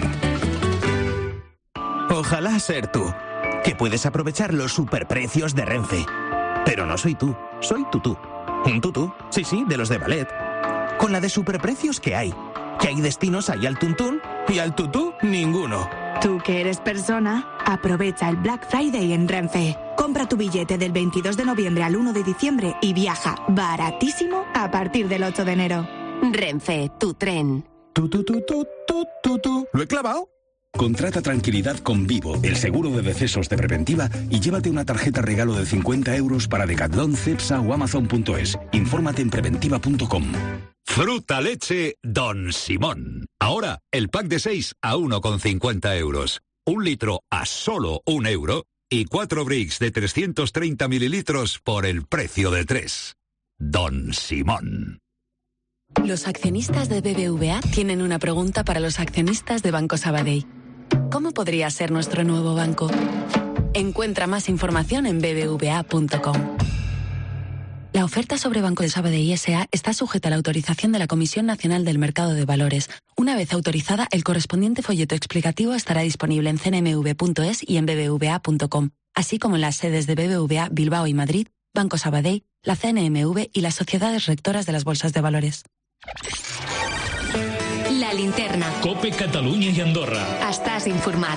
Ojalá ser tú, que puedes aprovechar los superprecios de Renfe. Pero no soy tú, soy tutú. Un tutú, sí, sí, de los de ballet. Con la de superprecios que hay. Que hay destinos ahí al tuntún y al tutú ninguno. Tú que eres persona, aprovecha el Black Friday en Renfe. Compra tu billete del veintidós de noviembre al uno de diciembre y viaja baratísimo a partir del ocho de enero. Renfe, tu tren. Tu, tu, tu, tu, tu, tu, tu. ¿Lo he clavado? Contrata tranquilidad con Vivo, el seguro de decesos de Preventiva, y llévate una tarjeta regalo de cincuenta euros para Decathlon, Cepsa o Amazon punto es. Infórmate en preventiva punto com. Fruta leche Don Simón. Ahora, el pack de seis a uno con cincuenta euros. Un litro a solo un euro y cuatro bricks de trescientos treinta mililitros por el precio de tres. Don Simón. Los accionistas de B B V A tienen una pregunta para los accionistas de Banco Sabadell. ¿Cómo podría ser nuestro nuevo banco? Encuentra más información en b b v a punto com. La oferta sobre Banco de Sabadell S A está sujeta a la autorización de la Comisión Nacional del Mercado de Valores. Una vez autorizada, el correspondiente folleto explicativo estará disponible en c n m v punto es y en b b v a punto com, así como en las sedes de B B V A Bilbao y Madrid, Banco Sabadell, la C N M V y las sociedades rectoras de las bolsas de valores. La Linterna. Cope Catalunya i Andorra. Estàs informat.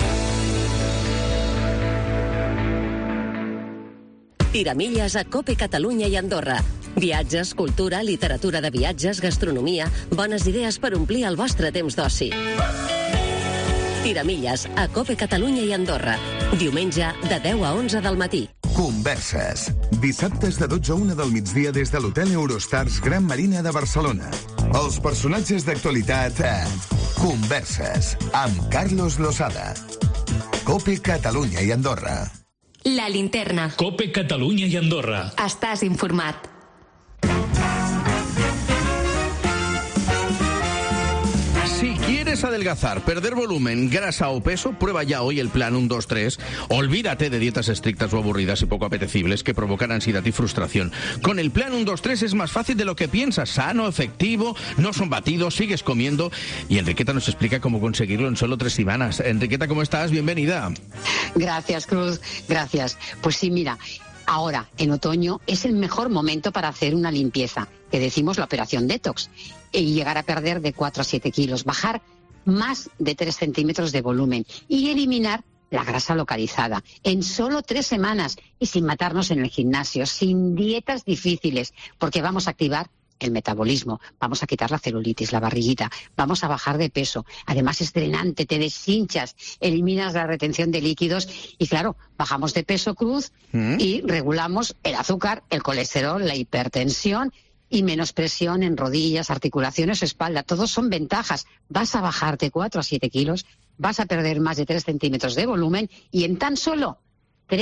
Tiramilles a Cope Catalunya i Andorra. Viatges, cultura, literatura de viatges, gastronomia, bones idees per omplir el vostre temps d'oci. Tiramilles a Cope Catalunya i Andorra. Diumenge de deu a onze del matí. Converses. Dissabtes de dotze a una del migdia des de l'Hotel Eurostars Gran Marina de Barcelona. Els personatges d'actualitat a Converses amb Carlos Losada. Cope Catalunya i Andorra. La Linterna. Cope Catalunya i Andorra. Estàs informat. Si quieres adelgazar, perder volumen, grasa o peso, prueba ya hoy el plan uno dos tres. Olvídate de dietas estrictas o aburridas y poco apetecibles que provocan ansiedad y frustración. Con el plan uno dos tres es más fácil de lo que piensas. Sano, efectivo, no son batidos, sigues comiendo. Y Enriqueta nos explica cómo conseguirlo en solo tres semanas. Enriqueta, ¿cómo estás? Bienvenida. Gracias, Cruz. Gracias. Pues sí, mira, ahora, en otoño, es el mejor momento para hacer una limpieza, que decimos la operación detox, y llegar a perder de cuatro a siete kilos, bajar más de tres centímetros de volumen y eliminar la grasa localizada en solo tres semanas y sin matarnos en el gimnasio, sin dietas difíciles, porque vamos a activar el metabolismo, vamos a quitar la celulitis, la barriguita, vamos a bajar de peso. Además es drenante, te deshinchas, eliminas la retención de líquidos y claro, bajamos de peso, Cruz, ¿Mm? y regulamos el azúcar, el colesterol, la hipertensión y menos presión en rodillas, articulaciones o espalda. Todos son ventajas. Vas a bajar de cuatro a siete kilos, vas a perder más de tres centímetros de volumen y en tan solo tres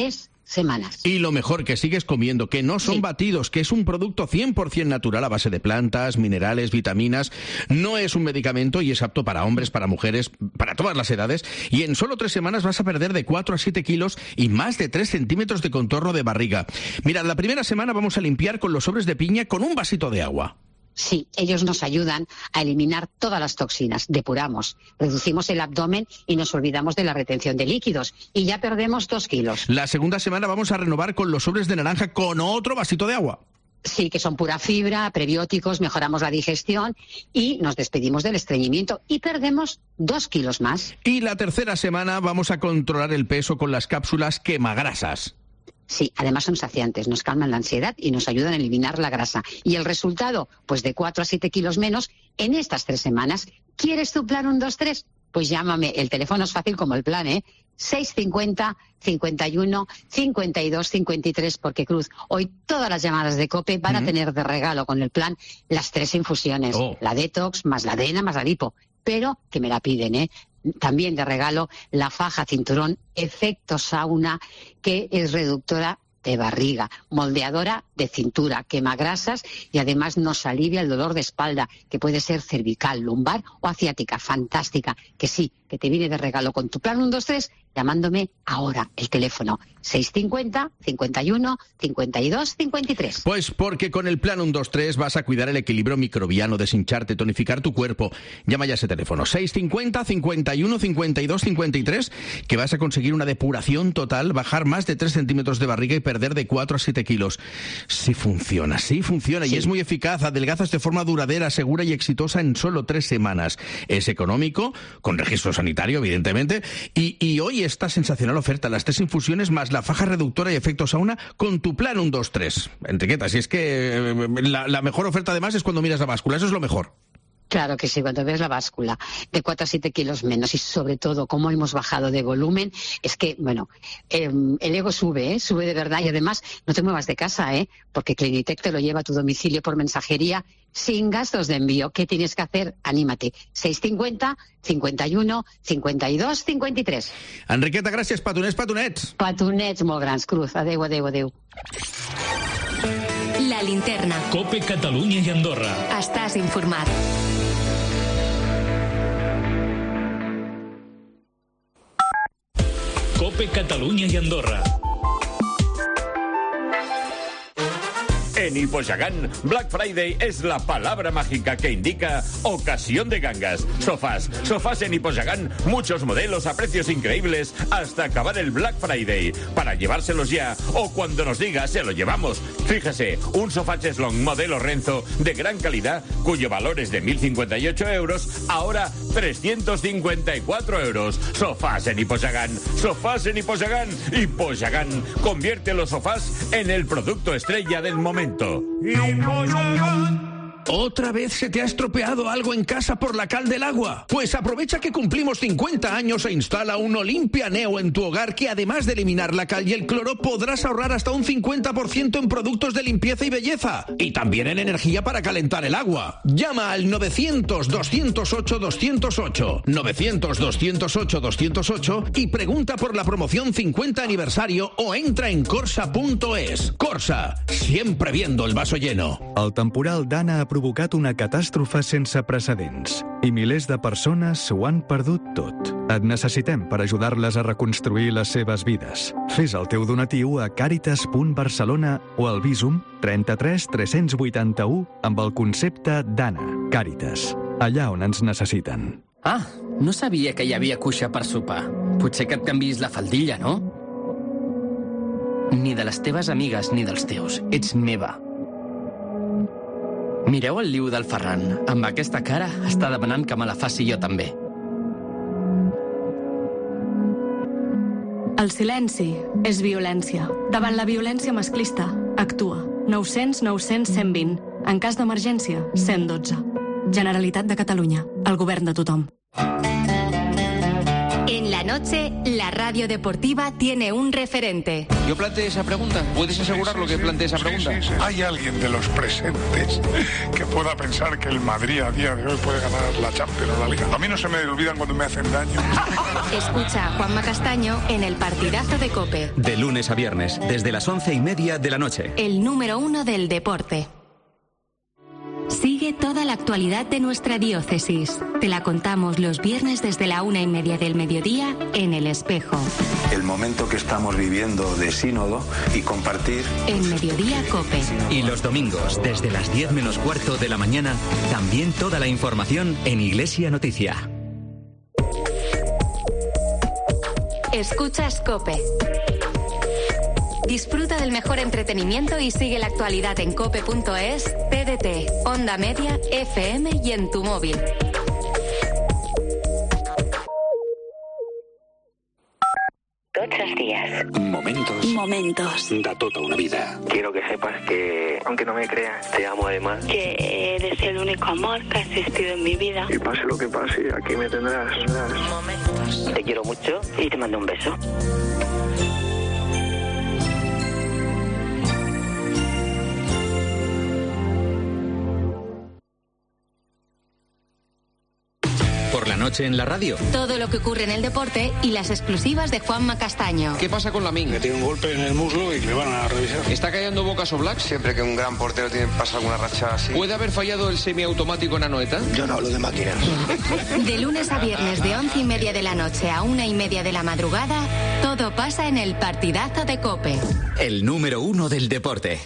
semanas. Y lo mejor, que sigues comiendo, que no son sí. batidos, que es un producto cien por ciento natural a base de plantas, minerales, vitaminas. No es un medicamento y es apto para hombres, para mujeres, para todas las edades. Y en solo tres semanas vas a perder de cuatro a siete kilos y más de tres centímetros de contorno de barriga. Mira, la primera semana vamos a limpiar con los sobres de piña con un vasito de agua. Sí, ellos nos ayudan a eliminar todas las toxinas, depuramos, reducimos el abdomen y nos olvidamos de la retención de líquidos y ya perdemos dos kilos. La segunda semana vamos a renovar con los sobres de naranja con otro vasito de agua. Sí, que son pura fibra, prebióticos, mejoramos la digestión y nos despedimos del estreñimiento y perdemos dos kilos más. Y la tercera semana vamos a controlar el peso con las cápsulas quemagrasas. Sí, además son saciantes, nos calman la ansiedad y nos ayudan a eliminar la grasa. ¿Y el resultado? Pues de cuatro a siete kilos menos en estas tres semanas. ¿Quieres tu plan uno dos tres? Pues llámame, el teléfono es fácil como el plan, ¿eh? seis cincuenta, cincuenta y uno, cincuenta y dos, cincuenta y tres, porque Cruz, hoy todas las llamadas de COPE van uh-huh. a tener de regalo con el plan las tres infusiones, oh. la detox, más la dena, más la lipo, pero que me la piden, ¿eh? También de regalo la faja cinturón efecto sauna, que es reductora de barriga, moldeadora de cintura, quema grasas y además nos alivia el dolor de espalda, que puede ser cervical, lumbar o asiática. Fantástica, que sí, que te viene de regalo con tu plan uno dos tres, llamándome ahora, el teléfono seis cincuenta, cincuenta y uno, cincuenta y dos, cincuenta y tres. Pues porque con el plan uno dos tres vas a cuidar el equilibrio microbiano, deshincharte, tonificar tu cuerpo. Llama ya ese teléfono, seis cincuenta, cincuenta y uno, cincuenta y dos, cincuenta y tres, que vas a conseguir una depuración total, bajar más de tres centímetros de barriga y perder de cuatro a siete kilos. Sí funciona, sí funciona sí. y es muy eficaz. Adelgazas de forma duradera, segura y exitosa en solo tres semanas. Es económico, con registro sanitario, evidentemente, y, y hoy esta sensacional oferta, las tres infusiones más la faja reductora y efecto sauna con tu plan uno dos tres. Enriqueta, si es que la, la mejor oferta además es cuando miras la báscula, eso es lo mejor. Claro que sí, cuando ves la báscula de cuatro a siete kilos menos y sobre todo cómo hemos bajado de volumen, es que, bueno, eh, el ego sube, ¿eh? Sube de verdad y además no te muevas de casa, ¿eh? Porque Clinitec te lo lleva a tu domicilio por mensajería sin gastos de envío. ¿Qué tienes que hacer? Anímate. seis cincuenta, cincuenta y uno, cincuenta y dos, cincuenta y tres. Enriqueta, gràcies. Patonets, patonets. Patonets molt grans, Cruz. Adéu, adéu, adéu. La linterna. COPE Catalunya i Andorra. Estàs informat. COPE Catalunya y Andorra. En Hiposhagán, Black Friday es la palabra mágica que indica ocasión de gangas. Sofás, sofás en Hiposhagán, muchos modelos a precios increíbles hasta acabar el Black Friday. Para llevárselos ya o cuando nos diga se lo llevamos. Fíjese, un sofá cheslong modelo Renzo de gran calidad, cuyo valor es de mil cincuenta y ocho euros, ahora trescientos cincuenta y cuatro euros. Sofás en Hiposhagán, sofás en Hiposhagán. Hiposhagán convierte los sofás en el producto estrella del momento. ¿Otra vez se te ha estropeado algo en casa por la cal del agua? Pues aprovecha que cumplimos cincuenta años e instala un Olimpia Neo en tu hogar, que además de eliminar la cal y el cloro podrás ahorrar hasta un cincuenta por ciento en productos de limpieza y belleza. Y también en energía para calentar el agua. Llama al novecientos, doscientos ocho, doscientos ocho, novecientos, doscientos ocho, doscientos ocho y pregunta por la promoción cincuenta aniversario o entra en corsa punto es. Corsa, siempre viendo el vaso lleno. El temporal Dana ha provocat una catàstrofe sense precedents i milers de persones ho han perdut tot. Et necessitem per ajudar-les a reconstruir les seves vides. Fes el teu donatiu a càritas punt barcelona o al Visum trenta-tres tres-cents vuitanta-u amb el concepte Dana. Càritas, allà on ens necessiten. Ah, no sabia que hi havia cuixa per sopar. Potser que et canviïs la faldilla, no? Ni de les teves amigues ni dels teus. Ets meva. Mireu el liu del Ferran. Amb aquesta cara està demanant que me la faci jo també. El silenci és violència. Davant la violència masclista, actua. nou cents, nou cents, cent vint. En cas d'emergència, cent dotze. Generalitat de Catalunya. El govern de tothom. En la la noche, la radio deportiva tiene un referente. Yo planteé esa pregunta. ¿Puedes asegurar lo que planteé esa pregunta? Sí, sí, sí. ¿Hay alguien de los presentes que pueda pensar que el Madrid a día de hoy puede ganar la Champions o la Liga? A mí no se me olvidan cuando me hacen daño. Escucha a Juanma Castaño en el partidazo de COPE. De lunes a viernes, desde las once y media de la noche. El número uno del deporte. Sigue toda la actualidad de nuestra diócesis. Te la contamos los viernes desde la una y media del mediodía en El Espejo. El momento que estamos viviendo de sínodo y compartir. En Mediodía COPE. Y los domingos, desde las diez menos cuarto de la mañana, también toda la información en Iglesia Noticia. Escuchas COPE. Disfruta del mejor entretenimiento y sigue la actualidad en cope punto es, T D T, Onda Media, F M y en tu móvil. Tots els dies. Momentos. Momentos. Da tota una vida. Quiero que sepas que, aunque no me creas, te amo además. Que eres el único amor que ha existido en mi vida. Y pase lo que pase, aquí me tendrás. Momentos. Te quiero mucho y te mando un beso. Por la noche en la radio. Todo lo que ocurre en el deporte y las exclusivas de Juanma Castaño. ¿Qué pasa con Lamine? Me tiene un golpe en el muslo y le van a revisar. ¿Está callando bocas o Black? Siempre que un gran portero tiene pasa alguna racha así. ¿Puede haber fallado el semiautomático en Anoeta? Yo no hablo de máquinas. De lunes a viernes de once y media de la noche a una y media de la madrugada, todo pasa en el partidazo de COPE. El número uno del deporte.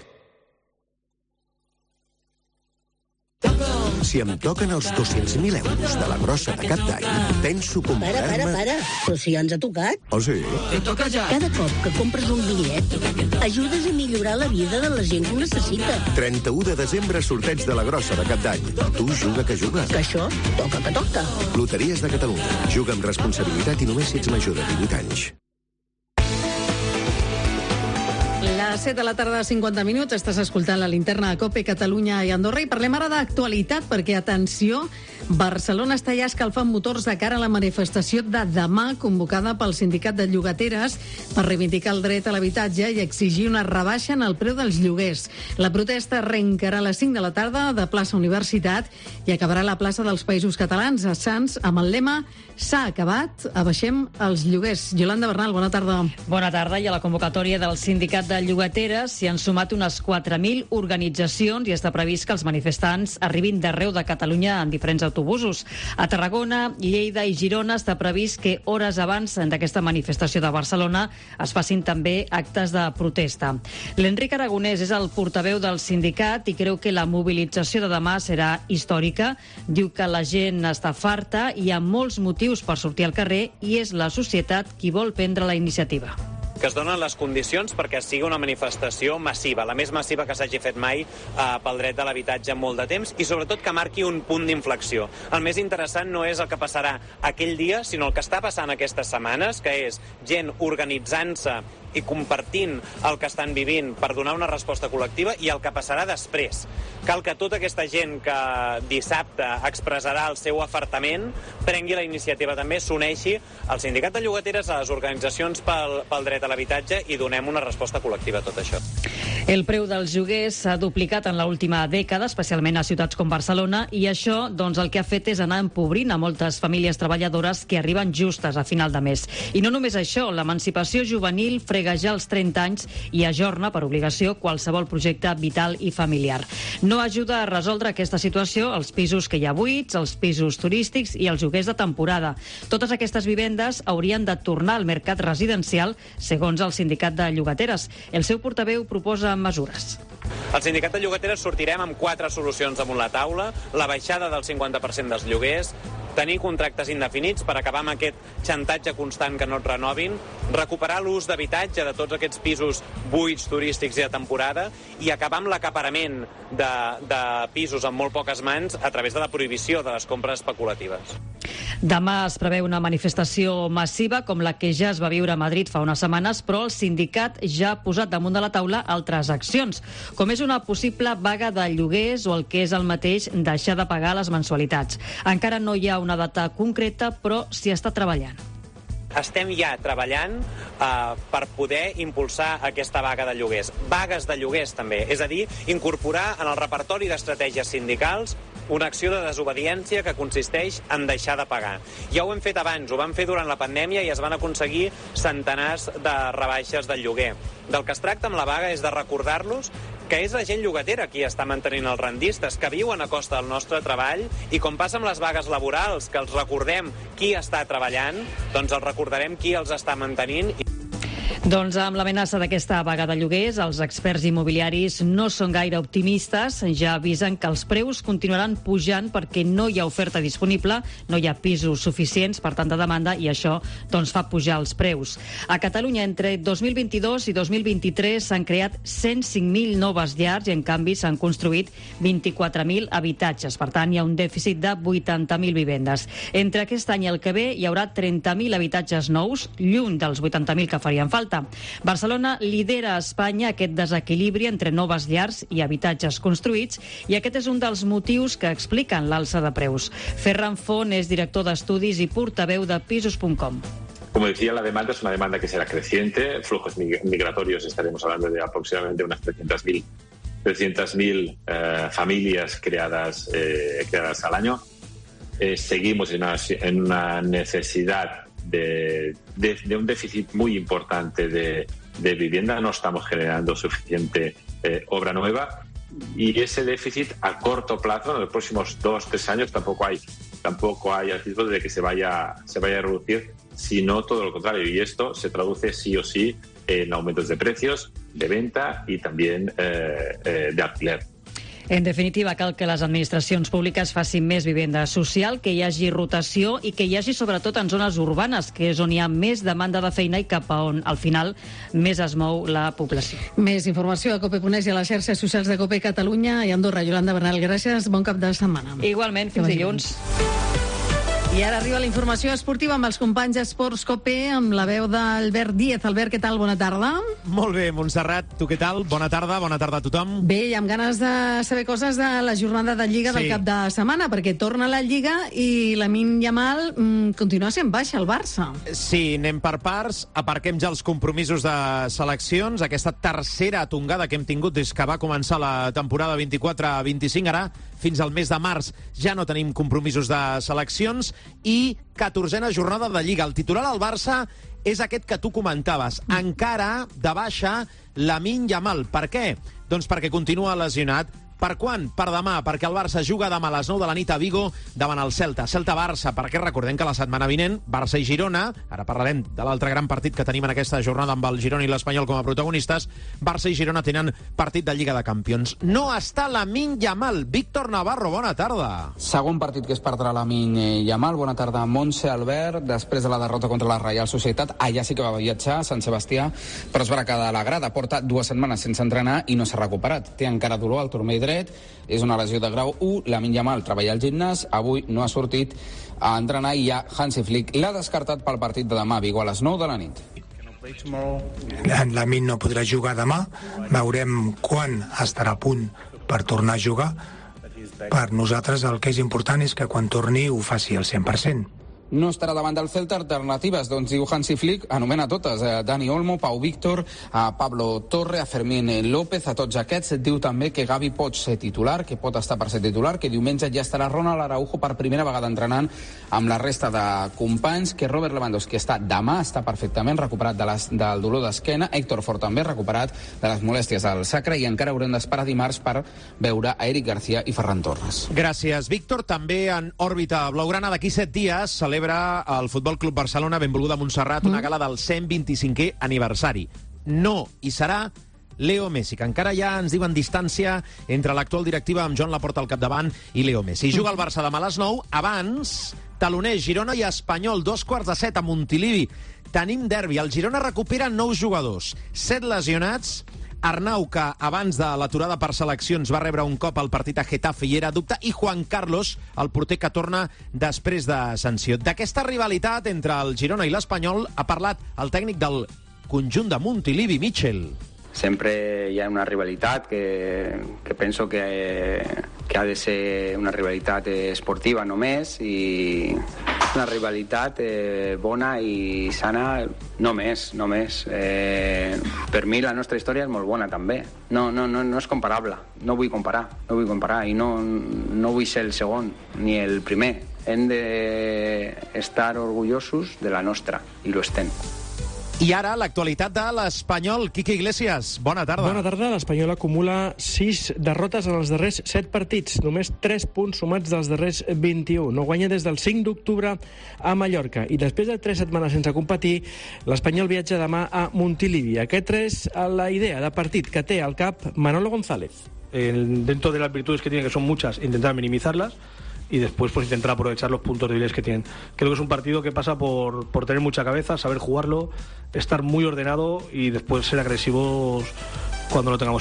Si em toquen els dos-cents mil euros de la grossa de cap d'any, penso comprar-me... Para, para, para. Però si ja ens ha tocat. Oh, sí? Te toca ja. Cada cop que compres un bitllet, ajudes a millorar la vida de la gent que ho necessita. trenta-u de desembre, sorteig de la grossa de cap d'any. Tu juga que juga. Que això toca que toca. Loteries de Catalunya. Juga amb responsabilitat i només si ets major de divuit anys. Les set de la tarda, cinquanta minuts, estàs escoltant la linterna de COPE, Catalunya i Andorra, i parlem ara d'actualitat, perquè, atenció, Barcelona està ja escalfant motors de cara a la manifestació de demà, convocada pel sindicat de llogateres per reivindicar el dret a l'habitatge i exigir una rebaixa en el preu dels lloguers. La protesta arrencarà a les cinc de la tarda de plaça Universitat i acabarà a la plaça dels Països Catalans, a Sants, amb el lema «S'ha acabat, abaixem els lloguers». Yolanda Bernal, bona tarda. Bona tarda, i a la convocatòria del sindicat de llogateres s'hi han sumat unes quatre mil organitzacions i està previst que els manifestants arribin d'arreu de Catalunya en diferents autobusos. A Tarragona, Lleida i Girona està previst que hores abans d'aquesta manifestació de Barcelona es facin també actes de protesta. L'Enric Aragonès és el portaveu del sindicat i creu que la mobilització de demà serà històrica. Diu que la gent està farta i hi ha molts motius per sortir al carrer i és la societat qui vol prendre la iniciativa. Que es donen les condicions perquè sigui una manifestació massiva, la més massiva que s'hagi fet mai eh, pel dret de l'habitatge en molt de temps i sobretot que marqui un punt d'inflexió. El més interessant no és el que passarà aquell dia, sinó el que està passant aquestes setmanes, que és gent organitzant-se i compartint el que estan vivint per donar una resposta col·lectiva i el que passarà després. Cal que tota aquesta gent que dissabte expressarà el seu afartament prengui la iniciativa també, s'uneixi al sindicat de llogateres, a les organitzacions pel, pel dret a l'habitatge i donem una resposta col·lectiva a tot això. El preu dels lloguers s'ha duplicat en l'última dècada, especialment a ciutats com Barcelona, i això doncs, el que ha fet és anar empobrint a moltes famílies treballadores que arriben justes a final de mes. I no només això, l'emancipació juvenil frega ja els trenta anys i ajorna per obligació qualsevol projecte vital i familiar. No ajuda a resoldre aquesta situació els pisos que hi ha buits, els pisos turístics i els lloguers de temporada. Totes aquestes vivendes haurien de tornar al mercat residencial, segons el sindicat de llogateres. El seu portaveu proposa mesures. Al sindicat de llogateres sortirem amb quatre solucions damunt la taula: la baixada del cinquanta per cent dels lloguers, tenir contractes indefinits per acabar amb aquest xantatge constant que no et renovin, recuperar l'ús d'habitatge de tots aquests pisos buits, turístics i de temporada i acabar amb l'acaparament de, de pisos amb molt poques mans a través de la prohibició de les compres especulatives. Demà es preveu una manifestació massiva com la que ja es va viure a Madrid fa unes setmanes, però el sindicat ja ha posat damunt de la taula altres accions, com és una possible vaga de lloguers o el que és el mateix deixar de pagar les mensualitats. Encara no hi ha una data concreta, però s'hi està treballant. estem ja treballant eh, per poder impulsar aquesta vaga de lloguers. Vagues de lloguers, també. És a dir, incorporar en el repertori d'estratègies sindicals una acció de desobediència que consisteix en deixar de pagar. Ja ho hem fet abans, ho vam fer durant la pandèmia i es van aconseguir centenars de rebaixes del lloguer. Del que es tracta amb la vaga és de recordar-los que és la gent llogatera qui està mantenint els rendistes, que viuen a costa del nostre treball, i com passa amb les vagues laborals, que els recordem qui està treballant, doncs els recordarem qui els està mantenint. Doncs amb l'amenaça d'aquesta vaga de lloguers, els experts immobiliaris no són gaire optimistes. Ja avisen que els preus continuaran pujant perquè no hi ha oferta disponible, no hi ha pisos suficients per tanta demanda i això doncs, fa pujar els preus. A Catalunya, entre dos mil vint-i-dos i dos mil vint-i-tres s'han creat cent cinc mil noves llars i, en canvi, s'han construït vint-i-quatre mil habitatges. Per tant, hi ha un dèficit de vuitanta mil vivendes. Entre aquest any i el que ve hi haurà trenta mil habitatges nous, lluny dels vuitanta mil que farien falta. Barcelona lidera a Espanya aquest desequilibri entre noves llars i habitatges construïts i aquest és un dels motius que expliquen l'alça de preus. Ferran Font és director d'estudis i portaveu de pisos punt com. Como decía, la demanda es una demanda que será creciente. Flujos migratorios, estaremos hablando de aproximadamente unas trescientas mil eh, familias creadas, eh, creadas al año. Eh, seguimos en una, en una necesidad De, de, de un déficit muy importante de, de vivienda. No estamos generando suficiente eh, obra nueva y ese déficit a corto plazo, en los próximos dos, tres años, tampoco hay, tampoco hay riesgo de que se vaya, se vaya a reducir, sino todo lo contrario. Y esto se traduce sí o sí en aumentos de precios, de venta y también eh, eh, de alquiler. En definitiva, cal que les administracions públiques facin més vivenda social, que hi hagi rotació i que hi hagi sobretot en zones urbanes, que és on hi ha més demanda de feina i cap a on, al final, més es mou la població. Més informació a Cope punt es i a les xarxes socials de Cope Catalunya i Andorra. Yolanda Bernal, gràcies. Bon cap de setmana. Igualment, fins dilluns. I ara arriba la informació esportiva amb els companys d'Esports Cope, amb la veu d'Albert Díez. Albert, què tal? Bona tarda. Molt bé, Montserrat. Tu què tal? Bona tarda, bona tarda a tothom. Bé, i amb ganes de saber coses de la jornada de Lliga sí. del cap de setmana, perquè torna la Lliga i Lamine Yamal mmm, continua sent baixa al Barça. Sí, anem per parts. Aparquem ja els compromisos de seleccions. Aquesta tercera tongada que hem tingut des que va començar la temporada vint-i-quatre vint-i-cinc. Ara, fins al mes de març, ja no tenim compromisos de seleccions. I catorzena jornada de Lliga. El titular al Barça és aquest que tu comentaves. Encara de baixa Lamine Yamal. Per què? Doncs perquè continua lesionat. Per quan? Per demà, perquè el Barça juga demà a les nou de la nit a Vigo davant el Celta. Celta-Barça, perquè recordem que la setmana vinent Barça i Girona, ara parlarem de l'altre gran partit que tenim en aquesta jornada amb el Girona i l'Espanyol com a protagonistes, Barça i Girona tenen partit de Lliga de Campions. No està Lamine Yamal. Víctor Navarro, bona tarda. Segon partit que es perdrà Lamine Yamal. Bona tarda, Montse, Albert. Després de la derrota contra la Reial Societat, allà sí que va viatjar a Sant Sebastià, però es va quedar a la grada. Porta dues setmanes sense entrenar i no s'ha recuperat. Té encara dolor al turmell dret, és una lesió de grau u. Lamine Yamal treballa al gimnàs, avui no ha sortit a entrenar i ja Hansi Flick l'ha descartat pel partit de demà a Vigo a les nou de la nit. En Lamine no podrà jugar demà, veurem quan estarà a punt per tornar a jugar. Per nosaltres el que és important és que quan torni ho faci al cent per cent. No estarà davant del Celta. Alternatives, doncs diu Hansi Flick, anomena totes, eh, Dani Olmo, Pau Víctor, a Pablo Torre, a Fermín López, a tots aquests. Diu també que Gavi pot ser titular, que pot estar per ser titular, que diumenge ja estarà Ronald Araujo per primera vegada entrenant amb la resta de companys, que Robert Lewandowski està demà, està perfectament recuperat de les, del dolor d'esquena, Héctor Fort també recuperat de les molèsties al sacre, i encara haurem d'esperar dimarts per veure a Eric García i Ferran Torres. Gràcies, Víctor. També en òrbita blaugrana d'aquí set dies celebra el Futbol Club Barcelona, Benvolguda Montserrat, una gala del cent vint-i-cinquè aniversari. No hi serà Leo Messi, que encara ja ens diuen distància entre l'actual directiva amb Joan Laporta al capdavant i Leo Messi. Juga el Barça demà a les nou. Abans, taloners Girona i Espanyol, dos quarts de set a Montilivi. Tenim derbi. El Girona recupera nous jugadors, set lesionats. Arnau, que abans de l'aturada per seleccions va rebre un cop al partit a Getafe i era dubte, i Juan Carlos, el porter que torna després de sanció. D'aquesta rivalitat entre el Girona i l'Espanyol ha parlat el tècnic del conjunt de Montilivi, Mitchell. Sempre hi ha una rivalitat que, que penso que que ha de ser una rivalitat esportiva només i una rivalitat eh, bona i sana només, només. Eh, per mi la nostra història és molt bona també. No, no, no, no és comparable, no vull comparar, no vull comparar i no, no vull ser el segon ni el primer. Hem d'estar orgullosos de la nostra i ho estem. I ara l'actualitat de l'Espanyol. Quique Iglesias, bona tarda. Bona tarda. L'Espanyol acumula sis derrotes en els darrers set partits. Només tres punts sumats dels darrers vint-i-u. No guanya des del cinc d'octubre a Mallorca. I després de tres setmanes sense competir, l'Espanyol viatja demà a Montilivi. Aquesta és la idea de partit que té al cap Manolo González. El, dentro de las virtudes que tiene, que son muchas, intentar minimizarlas y después pues intentar aprovechar los puntos débiles que tienen. Creo que es un partido que pasa por, por tener mucha cabeza, saber jugarlo, estar muy ordenado y después ser agresivos cuando lo tengamos.